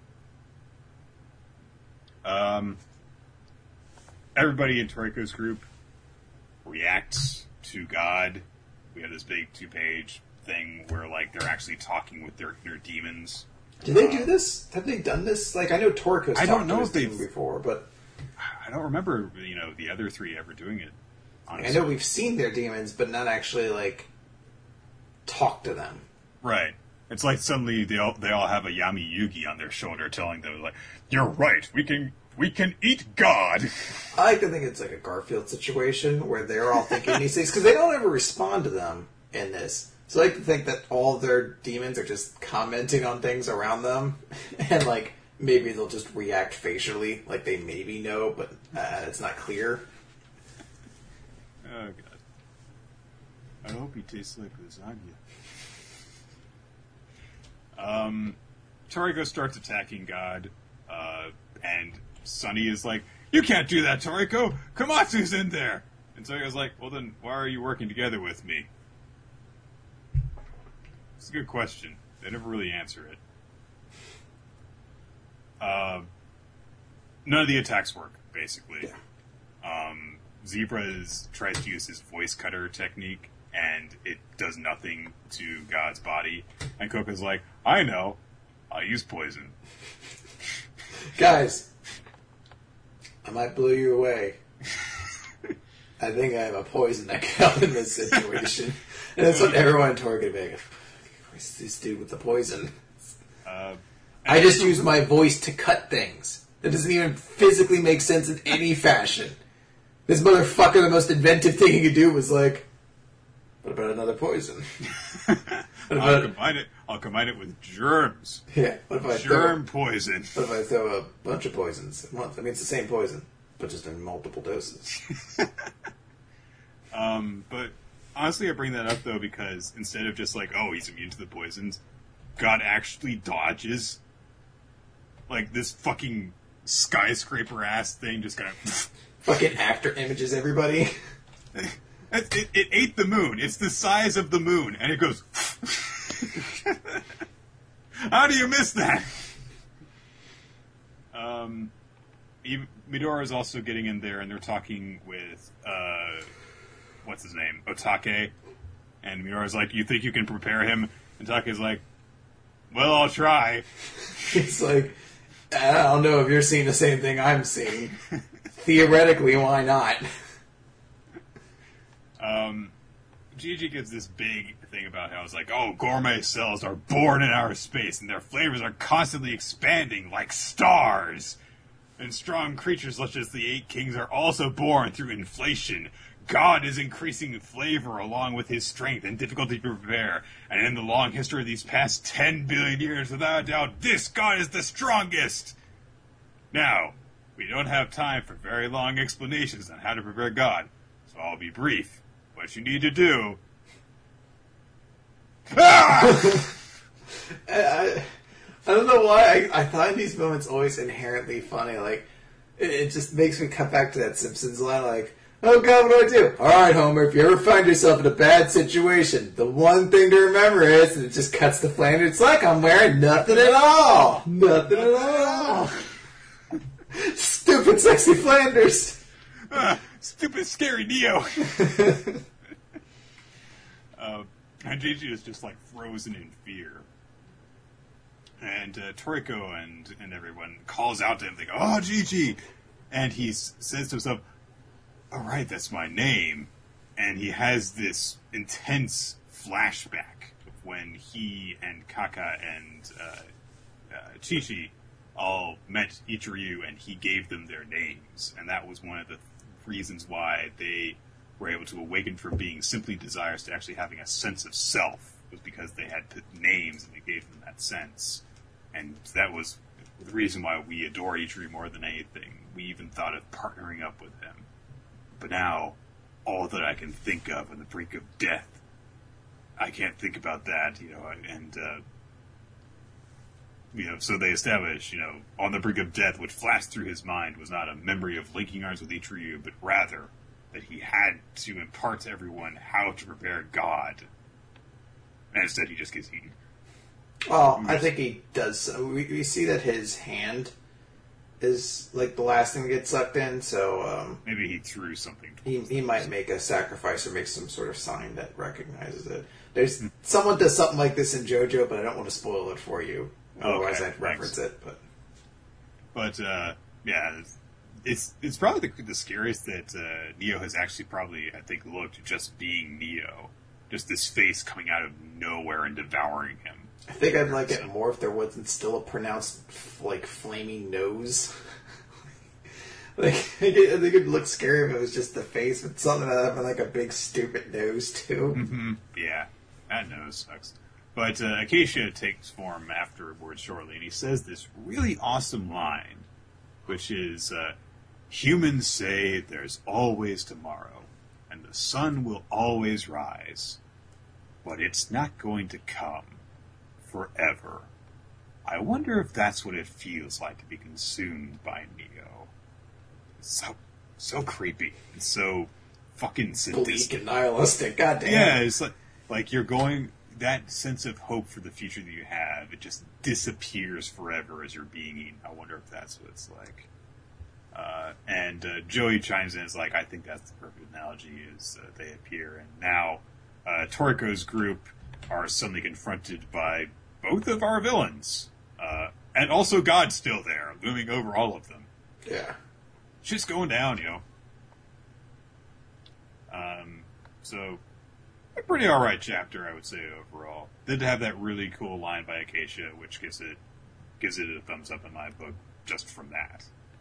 Everybody in Toriko's group reacts to God. We have this big 2-page thing where, they're actually talking with their inner demons. Did they do this? Have they done this? Like, I know Toriko's talked to his they've demon before, but... I don't remember, the other three ever doing it, honestly. I know we've seen their demons, but not actually, talk to them. Right. It's like suddenly they all have a Yami Yugi on their shoulder telling them, you're right, we can eat God. I like to think it's like a Garfield situation where they're all thinking these things, because they don't ever respond to them in this. So I like to think that all their demons are just commenting on things around them, and maybe they'll just react facially, like they maybe know, but it's not clear. Oh, God. I hope he tastes like lasagna. Toriko starts attacking God, and Sunny is like, you can't do that, Toriko! Komatsu's in there! And Toriko's like, well then, why are you working together with me? It's a good question. They never really answer it. None of the attacks work, basically. Yeah. Zebra tries to use his voice cutter technique, and it does nothing to God's body. And Coco's like, I know. I'll use poison. Guys, I might blow you away. I think I have a poison that can help in this situation. And that's what everyone in Toriko be like, where's this dude with the poison? I just use my voice to cut things. That doesn't even physically make sense in any fashion. This motherfucker, the most inventive thing he could do was what about another poison? I'll combine it with germs. Yeah. What if I poison. What if I throw a bunch of poisons at once? I mean, it's the same poison, but just in multiple doses. But honestly, I bring that up though because instead of just he's immune to the poisons, God actually dodges. This fucking skyscraper ass thing just kind of fucking after images everybody. It ate the moon. It's the size of the moon, and it goes. How do you miss that? Midoriya is also getting in there, and they're talking with, what's his name? Otake. And Midoriya's like, you think you can prepare him? And Otake's like, well, I'll try. He's like, I don't know if you're seeing the same thing I'm seeing. Theoretically, why not? Gigi gives this big thing about how it's like, oh, gourmet cells are born in outer space, and their flavors are constantly expanding like stars. And strong creatures such as the Eight Kings are also born through inflation. God is increasing flavor along with his strength and difficulty to prepare. And in the long history of these past 10 billion years, without a doubt, this God is the strongest. Now, we don't have time for very long explanations on how to prepare God, so I'll be brief. What you need to do... Ah! I don't know why. I find these moments always inherently funny. Like, it just makes me cut back to that Simpsons line, like, oh God, what do I do? Alright, Homer, if you ever find yourself in a bad situation, the one thing to remember is, and it just cuts to Flanders, it's like I'm wearing nothing at all. Nothing at all. Stupid, sexy Flanders. Stupid, scary Neo. And Gigi is just, like, frozen in fear. And Toriko and everyone calls out to him, like, oh, Gigi! And he says to himself, all right, that's my name. And he has this intense flashback of when he and Kaka and Chi-Chi all met Ichiryu, and he gave them their names. And that was one of the reasons why they were able to awaken from being simply desires to actually having a sense of self, was because they had names and it gave them that sense. And that was the reason why we adore Ichiryu more than anything. We even thought of partnering up with him. But now, all that I can think of on the brink of death, I can't think about that, so they establish, on the brink of death, what flashed through his mind was not a memory of linking arms with Ichiryu, but rather that he had to impart to everyone how to prepare God. And instead he just gets eaten. Well, I think he does. We see that his hand is like the last thing to get sucked in, so maybe he threw something. He might make a sacrifice or make some sort of sign that recognizes it. There's someone does something like this in JoJo, but I don't want to spoil it for you. Otherwise, I'd reference it. But yeah, it's probably the scariest that Neo has actually probably, I think, looked just being Neo, just this face coming out of nowhere and devouring him. I think I'd like it more if there wasn't still a pronounced, like, flaming nose. I think it'd look scary if it was just the face, but something that had like a big stupid nose too. Mm-hmm. Yeah, that nose sucks. But Acacia takes form afterwards shortly, and he says this really awesome line, which is, humans say there's always tomorrow, and the sun will always rise, but it's not going to come forever. I wonder if that's what it feels like to be consumed by Neo. It's so creepy. It's so fucking sadistic. Bleak and nihilistic, goddamn. Yeah, it's like you're going... That sense of hope for the future that you have, it just disappears forever as you're being eaten. I wonder if that's what it's like. And Joey chimes in and is like, I think that's the perfect analogy, is they appear. And now Toriko's group are suddenly confronted by both of our villains. And also God's still there, looming over all of them. Yeah. Shit's going down, So... a pretty alright chapter, I would say, overall. Did have that really cool line by Acacia, which gives it a thumbs up in my book, just from that.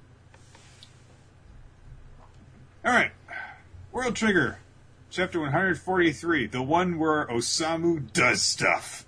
Alright. World Trigger. Chapter 143. The one where Osamu does stuff.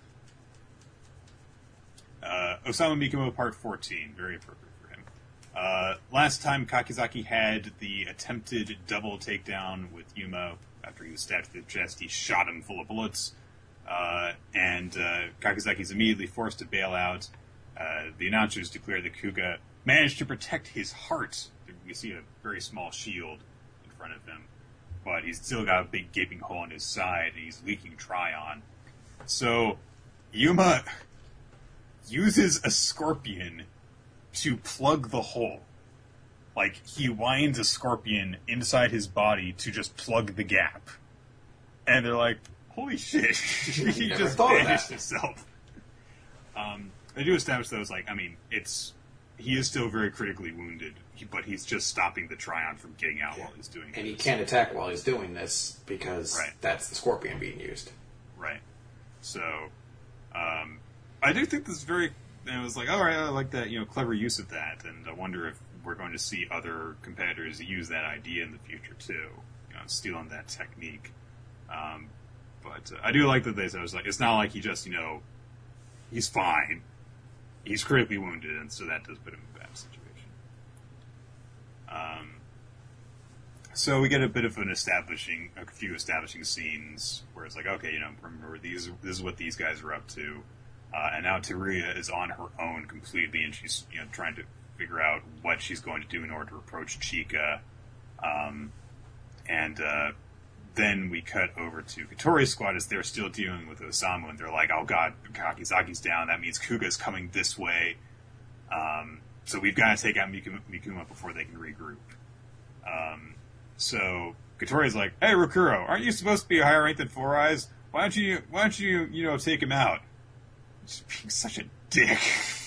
Osamu Mikomo Part 14. Very appropriate for him. Last time Kakizaki had the attempted double takedown with Yuma. After he was stabbed to the chest, he shot him full of bullets. And Kakizaki's immediately forced to bail out. The announcers declare that Kuga managed to protect his heart. You see a very small shield in front of him. But he's still got a big gaping hole in his side, and he's leaking Tryon. So, Yuma uses a scorpion to plug the hole. Like, he winds a scorpion inside his body to just plug the gap. And they're like, holy shit, he Never just thought of vanished that. himself. They do establish, though, he is still very critically wounded, but he's just stopping the Tryon from getting out while he's doing it. And he can't attack while he's doing this because Right. that's the scorpion being used. Right. So, I do think this is very... And I was like, all right, I like that, clever use of that, and I wonder if we're going to see other competitors use that idea in the future, too. Stealing that technique. But I do like that they said, it's not like he just, he's fine. He's critically wounded, and so that does put him in a bad situation. So we get a bit of a few establishing scenes where it's like, okay, remember this is what these guys are up to, and now Teruya is on her own completely, and she's trying to figure out what she's going to do in order to approach Chika, and then we cut over to Katori's squad as they're still dealing with Osamu, and they're like, oh god, Kakizaki's down, that means Kuga's coming this way, so we've got to take out Mikuma before they can regroup. So Katori's like, hey Rokuro, aren't you supposed to be a higher rank than Four Eyes? Why don't you take him out? Just being such a dick.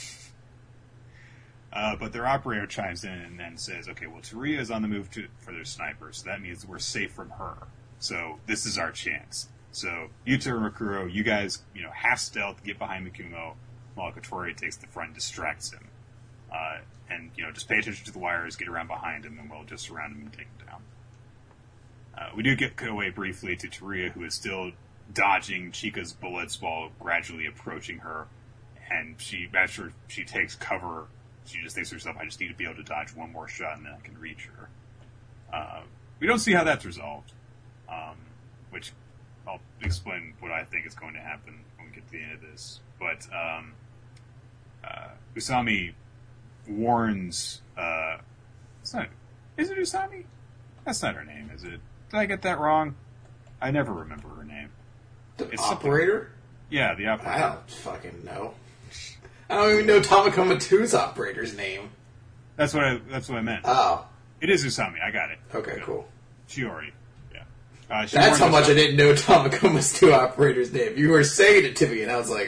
But their operator chimes in and then says, okay, well, Teruya is on the move for their sniper, so that means we're safe from her. So this is our chance. So Yuta and Rokuro, you guys, half stealth, get behind Mikumo, while Katori takes the front and distracts him. And, just pay attention to the wires, get around behind him, and we'll just surround him and take him down. We do get cut away briefly to Teruya, who is still dodging Chika's bullets while gradually approaching her. And after she takes cover, she just thinks to herself, I just need to be able to dodge one more shot and then I can reach her. We don't see how that's resolved, which I'll explain what I think is going to happen when we get to the end of this. But Usami warns... is it Usami? That's not her name, is it? Did I get that wrong? I never remember her name. The operator? Yeah, the operator. I don't fucking know. I don't even know Tamakoma 2's operator's name. That's what I meant. Oh. It is Usami. I got it. Okay, Good. cool. Shiori. Yeah. That's how much I didn't know Tamakoma's 2 operator's name. You were saying it to me, and I was like,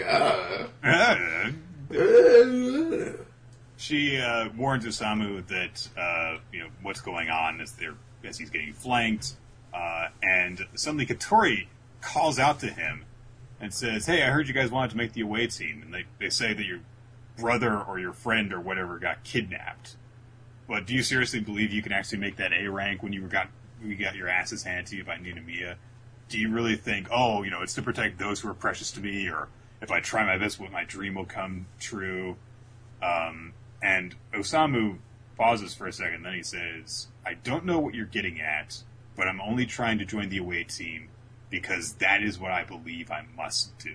She warns Osamu that what's going on as he's getting flanked, and suddenly Katori calls out to him and says, "Hey, I heard you guys wanted to make the away team," and they say that your brother or your friend or whatever got kidnapped. But do you seriously believe you can actually make that A rank when you got your asses handed to you by Ninomiya? Do you really think, it's to protect those who are precious to me, or if I try my best, my dream will come true? And Osamu pauses for a second, then he says, I don't know what you're getting at, but I'm only trying to join the away team because that is what I believe I must do.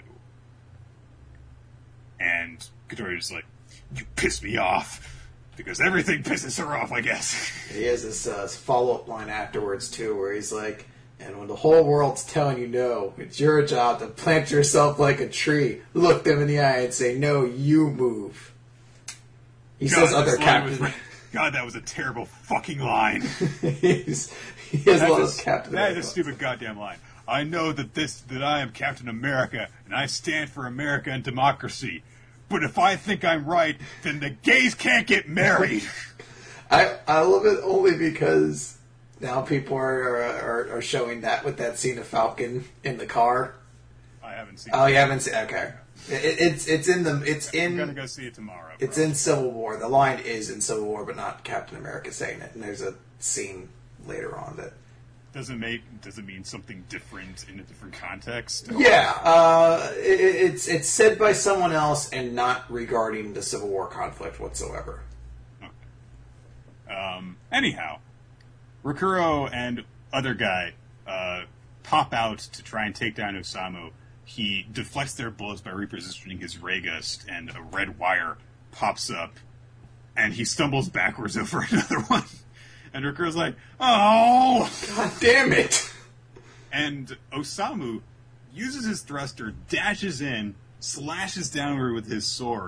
And Katori is like, you piss me off, because everything pisses her off, I guess. He has this follow-up line afterwards, too, where he's like, and when the whole world's telling you no, it's your job to plant yourself like a tree, look them in the eye and say, no, you move. He says other captain... God, that was a terrible fucking line. He has a lot of Captain America. That is a stupid goddamn line. I know that I am Captain America, and I stand for America and democracy. But if I think I'm right, then the gays can't get married. I love it only because now people are showing that with that scene of Falcon in the car. I haven't seen. Oh, you haven't seen? Okay, I'm gonna go see it tomorrow. It's in Civil War. The line is in Civil War, but not Captain America saying it. And there's a scene later on that does it mean something different in a different context? Yeah, it's said by someone else and not regarding the Civil War conflict whatsoever. Okay. Anyhow, Rokuro and other guy pop out to try and take down Osamu. He deflects their bullets by repositioning his ray gust, and a red wire pops up, and he stumbles backwards over another one. And Rokuro's like, oh! God damn it! And Osamu uses his thruster, dashes in, slashes downward with his sword,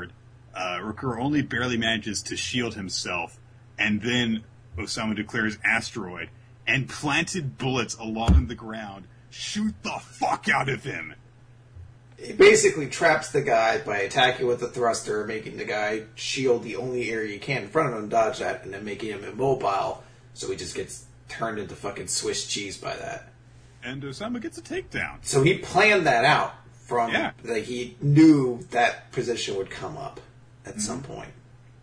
Rakura only barely manages to shield himself, and then Osamu declares asteroid, and planted bullets along the ground shoot the fuck out of him. He basically traps the guy by attacking with a thruster, making the guy shield the only area he can in front of him, dodge that, and then making him immobile, so he just gets turned into fucking Swiss cheese by that. And Osamu gets a takedown. So he planned that out from, like, he knew that position would come up at some point.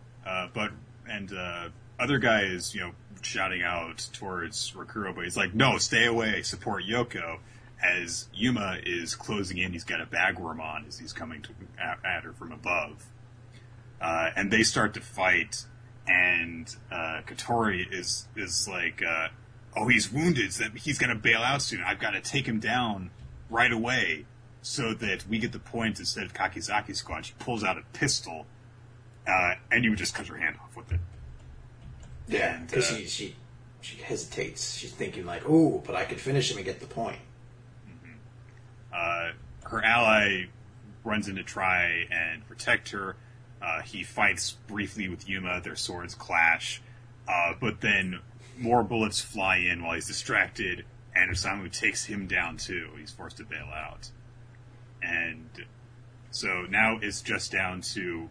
Other guy is, shouting out towards Rakura, but he's like, no, stay away, support Yoko. As Yuma is closing in, he's got a bagworm on as he's coming at her from above. And they start to fight, and Katori is like, he's wounded, so he's going to bail out soon. I've got to take him down right away so that we get the point instead of Kakizaki squad. She pulls out a pistol, and you would just cut her hand off with it. Yeah, because she hesitates. She's thinking like, ooh, but I could finish him and get the point. Her ally runs in to try and protect her. He fights briefly with Yuma. Their swords clash. But then more bullets fly in while he's distracted, and Osamu takes him down too. He's forced to bail out. And so now it's just down to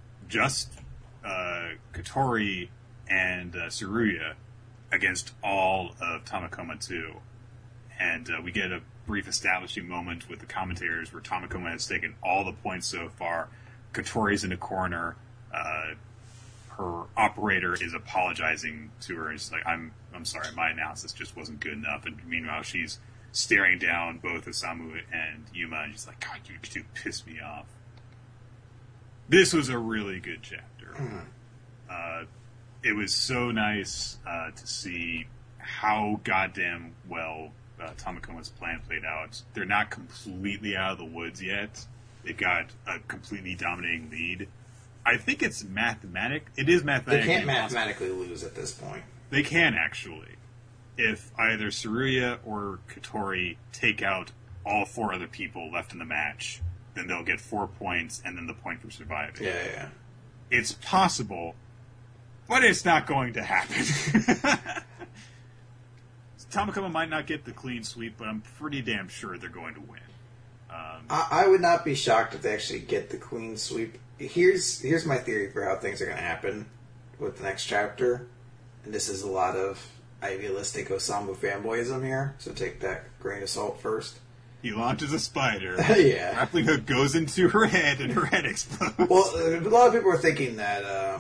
Katori and Tsuruya against all of Tamakoma 2. And we get a brief establishing moment with the commentators where Tamakoma has taken all the points so far. Katori's in a corner. Her operator is apologizing to her. And she's like, I'm sorry, my analysis just wasn't good enough. And meanwhile, she's staring down both Osamu and Yuma, and she's like, God, you two piss me off. This was a really good chapter. It was so nice to see how goddamn well Tamakoma's plan played out. They're not completely out of the woods yet. They've got a completely dominating lead. I think it's mathematic. It is mathematically. They can't mathematically lose at this point. They can, actually. If either Tsuruya or Katori take out all 4 other people left in the match, then they'll get 4 points and then the point for surviving. Yeah. It's possible, but it's not going to happen. Tamakoma might not get the clean sweep, but I'm pretty damn sure they're going to win. I would not be shocked if they actually get the clean sweep. Here's my theory for how things are going to happen with the next chapter, and this is a lot of idealistic Osamu fanboyism here, so take that grain of salt first. He launches a spider. Yeah. Grappling hook goes into her head, and her head explodes. Well, a lot of people are thinking that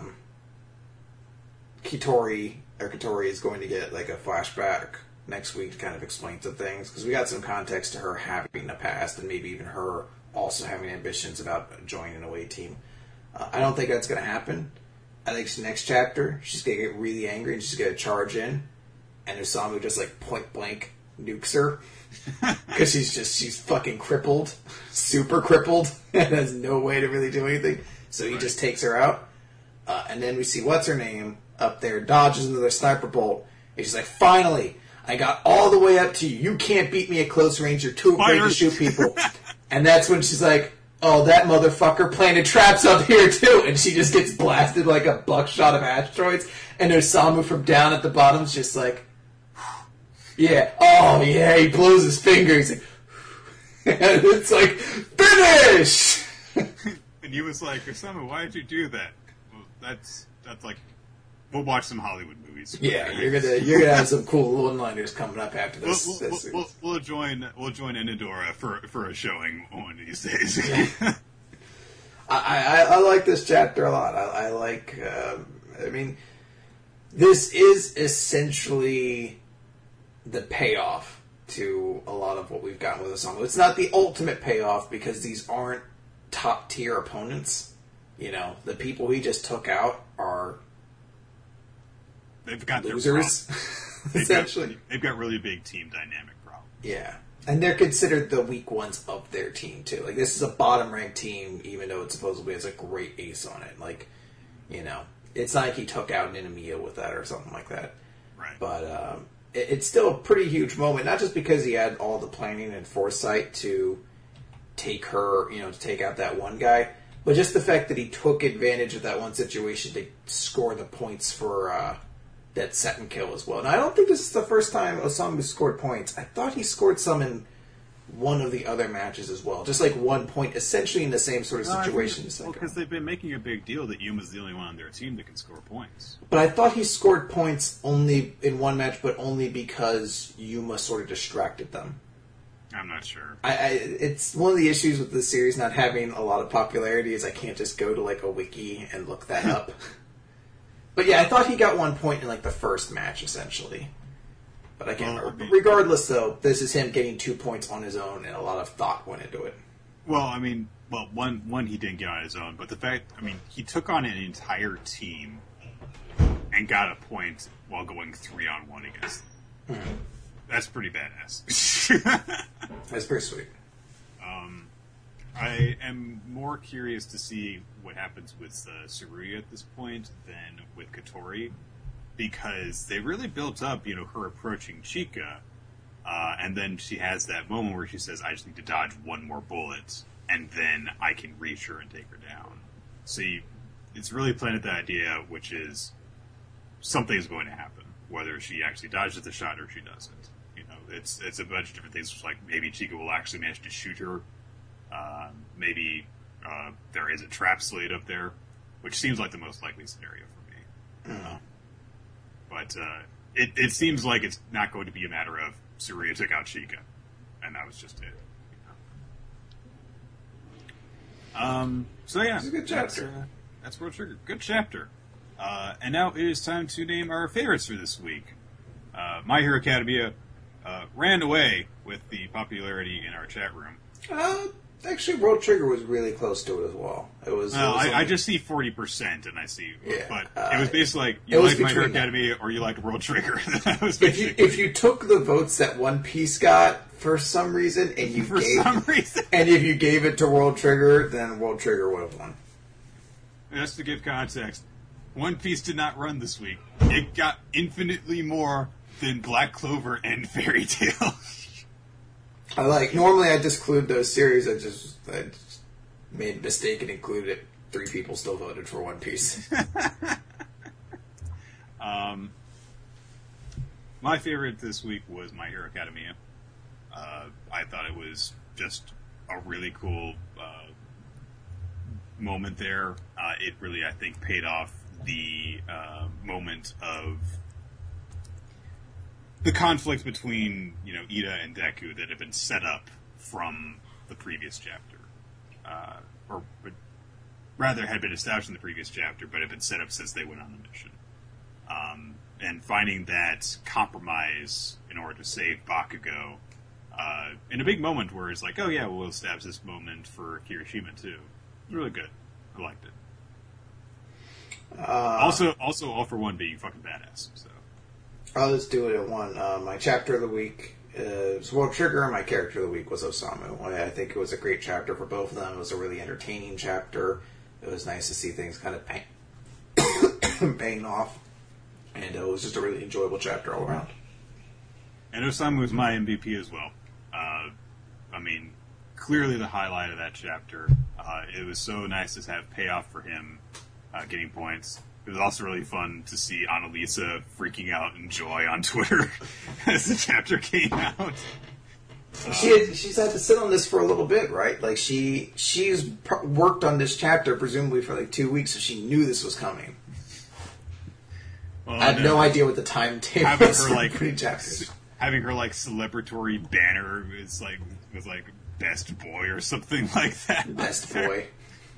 Katori is going to get like a flashback next week to kind of explain some things, because we got some context to her having a past and maybe even her also having ambitions about joining an away team. I don't think that's going to happen. I think next chapter she's going to get really angry and she's going to charge in, and Osamu just like point blank nukes her because she's fucking crippled, super crippled, and has no way to really do anything. So he just takes her out, and then we see what's her name up there dodges another sniper bolt, and she's like, finally, I got all the way up to you. You can't beat me at close range. You're too afraid to shoot people. And that's when she's like, oh, that motherfucker planted traps up here too. And she just gets blasted like a buckshot of asteroids. And Osamu from down at the bottom is just like, yeah, oh yeah, he blows his fingers. And it's like, finish! And he was like, Osamu, why did you do that? Well, that's like, we'll watch some Hollywood movies. Yeah, you're gonna have some cool one-liners coming up after this. We'll join Enidora for a showing one of these days. Yeah. I like this chapter a lot. I like. I mean, this is essentially the payoff to a lot of what we've gotten with Osamu. It's not the ultimate payoff because these aren't top tier opponents. You know, the people he just took out are. They've got losers, essentially. They've got really big team dynamic problems. Yeah. And they're considered the weak ones of their team, too. Like, this is a bottom-ranked team, even though it supposedly has a great ace on it. Like, you know, it's not like he took out Ninamiya with that or something like that. Right. But it's still a pretty huge moment, not just because he had all the planning and foresight to take her, you know, to take out that one guy, But just the fact that he took advantage of that one situation to score the points for that second kill as well. And I don't think this is the first time Osamu scored points. I thought he scored some in one of the other matches as well. Just like 1 point, essentially in the same sort of situation. Well, because they've been making a big deal that Yuma's the only one on their team that can score points. But I thought he scored points only in one match, but only because Yuma sort of distracted them. I'm not sure. It's one of the issues with the series not having a lot of popularity is I can't just go to like a wiki and look that up. But yeah, I thought he got 1 point in like the first match essentially. But I can't remember. Regardless, though, this is him getting 2 points on his own, and a lot of thought went into it. Well, I mean, one he didn't get on his own, but the fact, I mean, he took on an entire team and got a point while going 3-on-1 against them. That's pretty badass. That's pretty sweet. I am more curious to see what happens with Tsuruya at this point than with Katori, because they really built up, her approaching Chika, and then she has that moment where she says, I just need to dodge one more bullet, and then I can reach her and take her down. So it's really planted the idea, which is something's going to happen, whether she actually dodges the shot or she doesn't. It's a bunch of different things, like maybe Chika will actually manage to shoot her, maybe there is a trap slate up there, which seems like the most likely scenario for me. But it seems like it's not going to be a matter of Tsuruya took out Chika, and that was just it. So yeah, it's a good chapter. That's World Trigger. Good chapter. And now it is time to name our favorites for this week. My Hero Academia ran away with the popularity in our chat room. Actually, World Trigger was really close to it as well. I just see 40%, and I see, but it was basically like you liked My Hero Academia or you liked World Trigger. That was if you took the votes that One Piece got for some reason, and if you gave it to World Trigger, then World Trigger would have won. Just to give context, One Piece did not run this week. It got infinitely more than Black Clover and Fairy Tail. Normally I disclude those series. I just made a mistake and included it. 3 people still voted for One Piece. My favorite this week was My Hero Academia. I thought it was just a really cool moment there. It really, I think, paid off the moment of the conflict between, Ida and Deku that had been set up from the previous chapter. Or rather had been established in the previous chapter, but had been set up since they went on the mission. And finding that compromise in order to save Bakugo, in a big moment where it's like, oh yeah, we'll establish this moment for Kirishima too. It was really good. I liked it. Also, All for One being fucking badass, so. I'll just do it at one. My chapter of the week is World Trigger, and my character of the week was Osamu. I think it was a great chapter for both of them. It was a really entertaining chapter. It was nice to see things kind of paying off. And it was just a really enjoyable chapter all around. And Osamu was my MVP as well. Clearly the highlight of that chapter. It was so nice to have payoff for him getting points. It was also really fun to see Annalisa freaking out in joy on Twitter as the chapter came out. She's had to sit on this for a little bit, right? Like she's worked on this chapter presumably for like 2 weeks, so she knew this was coming. Well, I had no idea what the timetable was for putting chapters. Having her celebratory banner was like best boy or something like that. Best boy.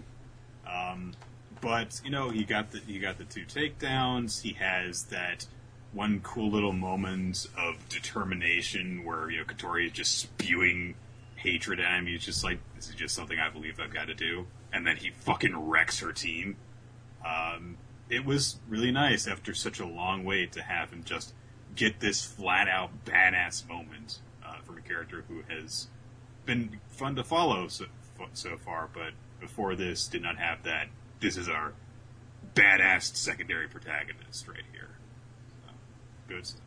But he got the 2 takedowns. He has that one cool little moment of determination where Katori is just spewing hatred at him. He's just like, this is just something I believe I've got to do, and then he fucking wrecks her team. It was really nice after such a long wait to have him just get this flat out badass moment from a character who has been fun to follow so far, but before this did not have that. This is our badass secondary protagonist right here. So, good stuff.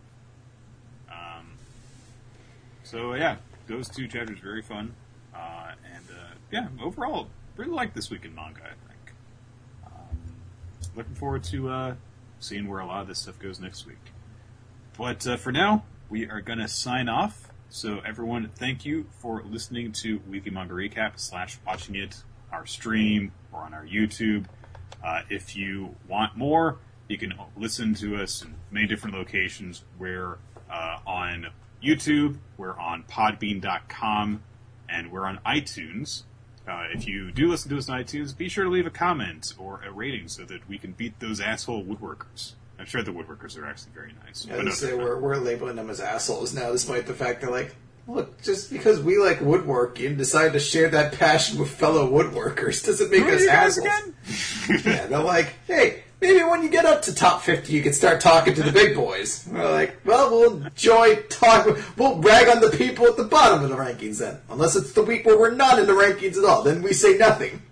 So yeah, those 2 chapters very fun, and overall really like this week in manga, I think. Looking forward to seeing where a lot of this stuff goes next week. But for now, we are going to sign off. So everyone, thank you for listening to Weekly Manga Recap / watching it, our stream, or on our YouTube. If you want more, you can listen to us in many different locations. We're on YouTube, we're on Podbean.com, and we're on iTunes. If you do listen to us on iTunes, be sure to leave a comment or a rating so that we can beat those asshole woodworkers. I'm sure the woodworkers are actually very nice. I would say we're labeling them as assholes now, despite the fact they're like, look, just because we like woodworking and decide to share that passion with fellow woodworkers doesn't make us assholes. Again? Yeah, they're like, hey, maybe when you get up to top 50, you can start talking to the big boys. And we're like, well, we'll we'll brag on the people at the bottom of the rankings then. Unless it's the week where we're not in the rankings at all, then we say nothing.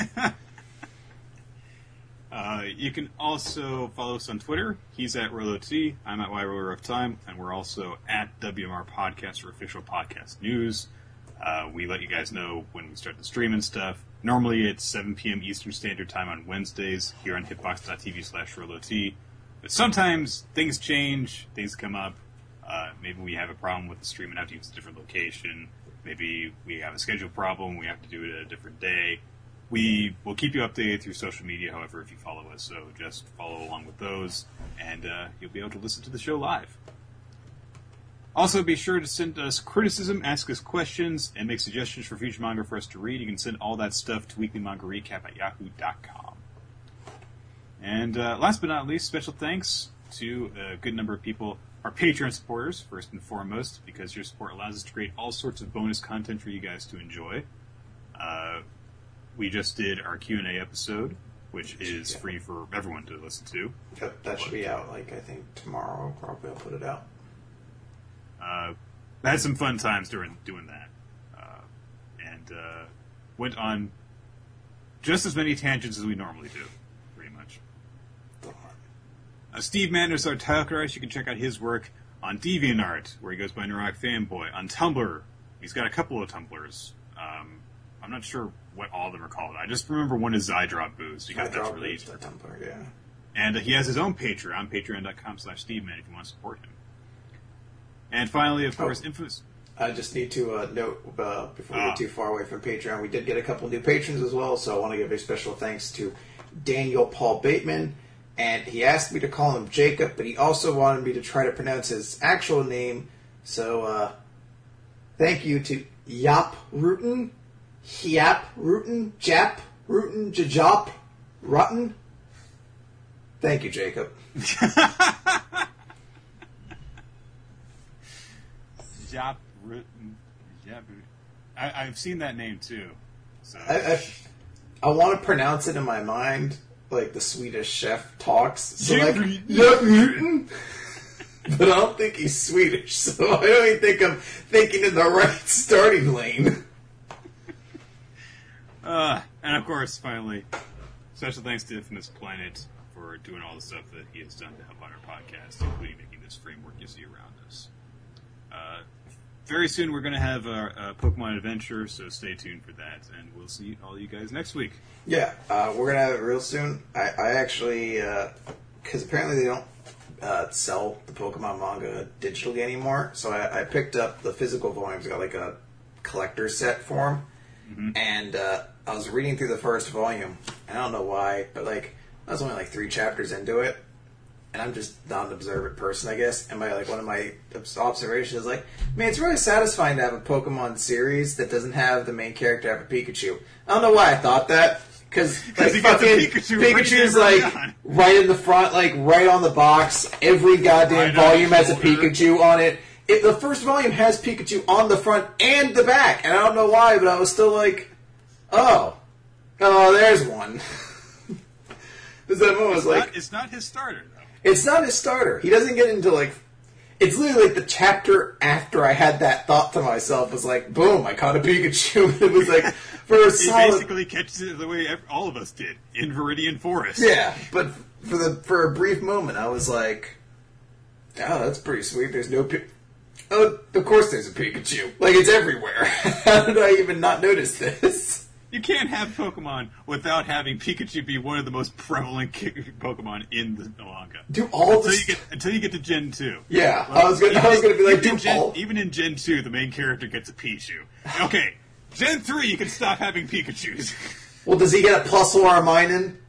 You can also follow us on Twitter. He's at RoloT. I'm at YRoller of Time. And we're also at WMR Podcast or Official Podcast News. We let you guys know when we start the stream and stuff. Normally it's 7 p.m. Eastern Standard Time on Wednesdays here on hitbox.tv/RoloT. But sometimes things change, things come up. Maybe we have a problem with the stream and have to use a different location. Maybe we have a schedule problem, we have to do it at a different day. We will keep you updated through social media, however, if you follow us. So just follow along with those, and you'll be able to listen to the show live. Also, be sure to send us criticism, ask us questions, and make suggestions for future manga for us to read. You can send all that stuff to weeklymangarecap@yahoo.com. And last but not least, special thanks to a good number of people, our Patreon supporters, first and foremost, because your support allows us to create all sorts of bonus content for you guys to enjoy. We just did our Q&A episode, which is free for everyone to listen to. That should be out, I think, tomorrow. Probably I'll put it out. I had some fun times during doing that. And went on just as many tangents as we normally do, pretty much. Steve Manders, our title artist. You can check out his work on DeviantArt, where he goes by Narok Fanboy. On Tumblr, he's got a couple of Tumblrs. I'm not sure what all of them are called. I just remember one is Zydrop Boost, because that's released. Tumblr, yeah. And he has his own Patreon, patreon.com/SteveMan, if you want to support him. And finally, of course, Infamous. I just need to note, before we get too far away from Patreon, we did get a couple new patrons as well, so I want to give a special thanks to Daniel Paul Bateman. And he asked me to call him Jacob, but he also wanted me to try to pronounce his actual name. So, thank you to Yap Rutten, Hyap Rutten, Jap Rutten, Jajop Rutten. Thank you, Jacob. Jap Rutten. I've seen that name too. So I want to pronounce it in my mind like the Swedish chef talks. So like, Yap Rutten. But I don't think he's Swedish, so I don't even think I'm thinking in the right starting lane. And of course, finally, special thanks to Infamous Planet for doing all the stuff that he has done to help on our podcast, including making this framework you see around us. Very soon we're going to have a Pokemon adventure, so stay tuned for that, and we'll see all you guys next week. Yeah, we're going to have it real soon. I actually, because apparently they don't sell the Pokemon manga digitally anymore, so I picked up the physical volumes. I got like a collector set for them. Mm-hmm. And I was reading through the first volume. I don't know why, but I was only 3 chapters into it, and I'm just not an observant person, I guess. And one of my observations is man, it's really satisfying to have a Pokemon series that doesn't have the main character have a Pikachu. I don't know why I thought that, because fucking Pikachu's right in the front, right on the box. Every goddamn volume has a Pikachu on it. The first volume has Pikachu on the front and the back, and I don't know why, but I was still oh, there's one. It's not his starter, though. It's not his starter. He doesn't get into, it's literally the chapter after I had that thought to myself was boom, I caught a Pikachu. It was for a solid... He basically catches it the way all of us did, in Viridian Forest. Yeah, but for a brief moment, I was oh, that's pretty sweet. There's no Oh, of course there's a Pikachu. It's everywhere. How did I even not notice this? You can't have Pokemon without having Pikachu be one of the most prevalent Pokemon in the manga. Do all until you get to Gen 2. Yeah, well, I was gonna be like, even in Gen 2, the main character gets a Pichu. Okay, Gen 3, you can stop having Pikachus. Well, does he get a plus or a minin?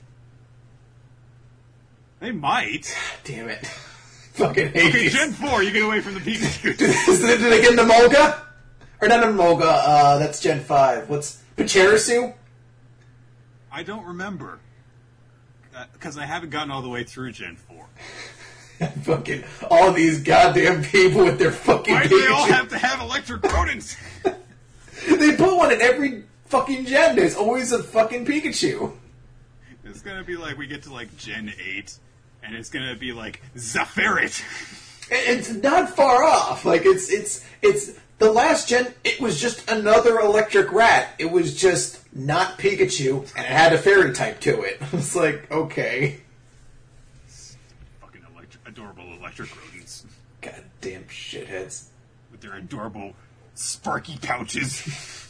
They might. Damn it. Fucking hate Okay, these. Gen 4, you get away from the Pikachu. Did they get an Emolga? Or not an Emolga, that's Gen 5. What's Pachirisu? I don't remember. Because I haven't gotten all the way through Gen 4. Fucking all these goddamn people with their fucking Why Pikachu. do they all have to have electric rodents? They put one in every fucking gen. There's always a fucking Pikachu. It's gonna be like we get to like Gen 8, and it's gonna be like Zaferit. It's not far off. Like it's the last gen. It was just another electric rat. It was just not Pikachu, and it had a fairy type to it. It's like, okay, Fucking adorable electric rodents goddamn shitheads. with their adorable sparky pouches.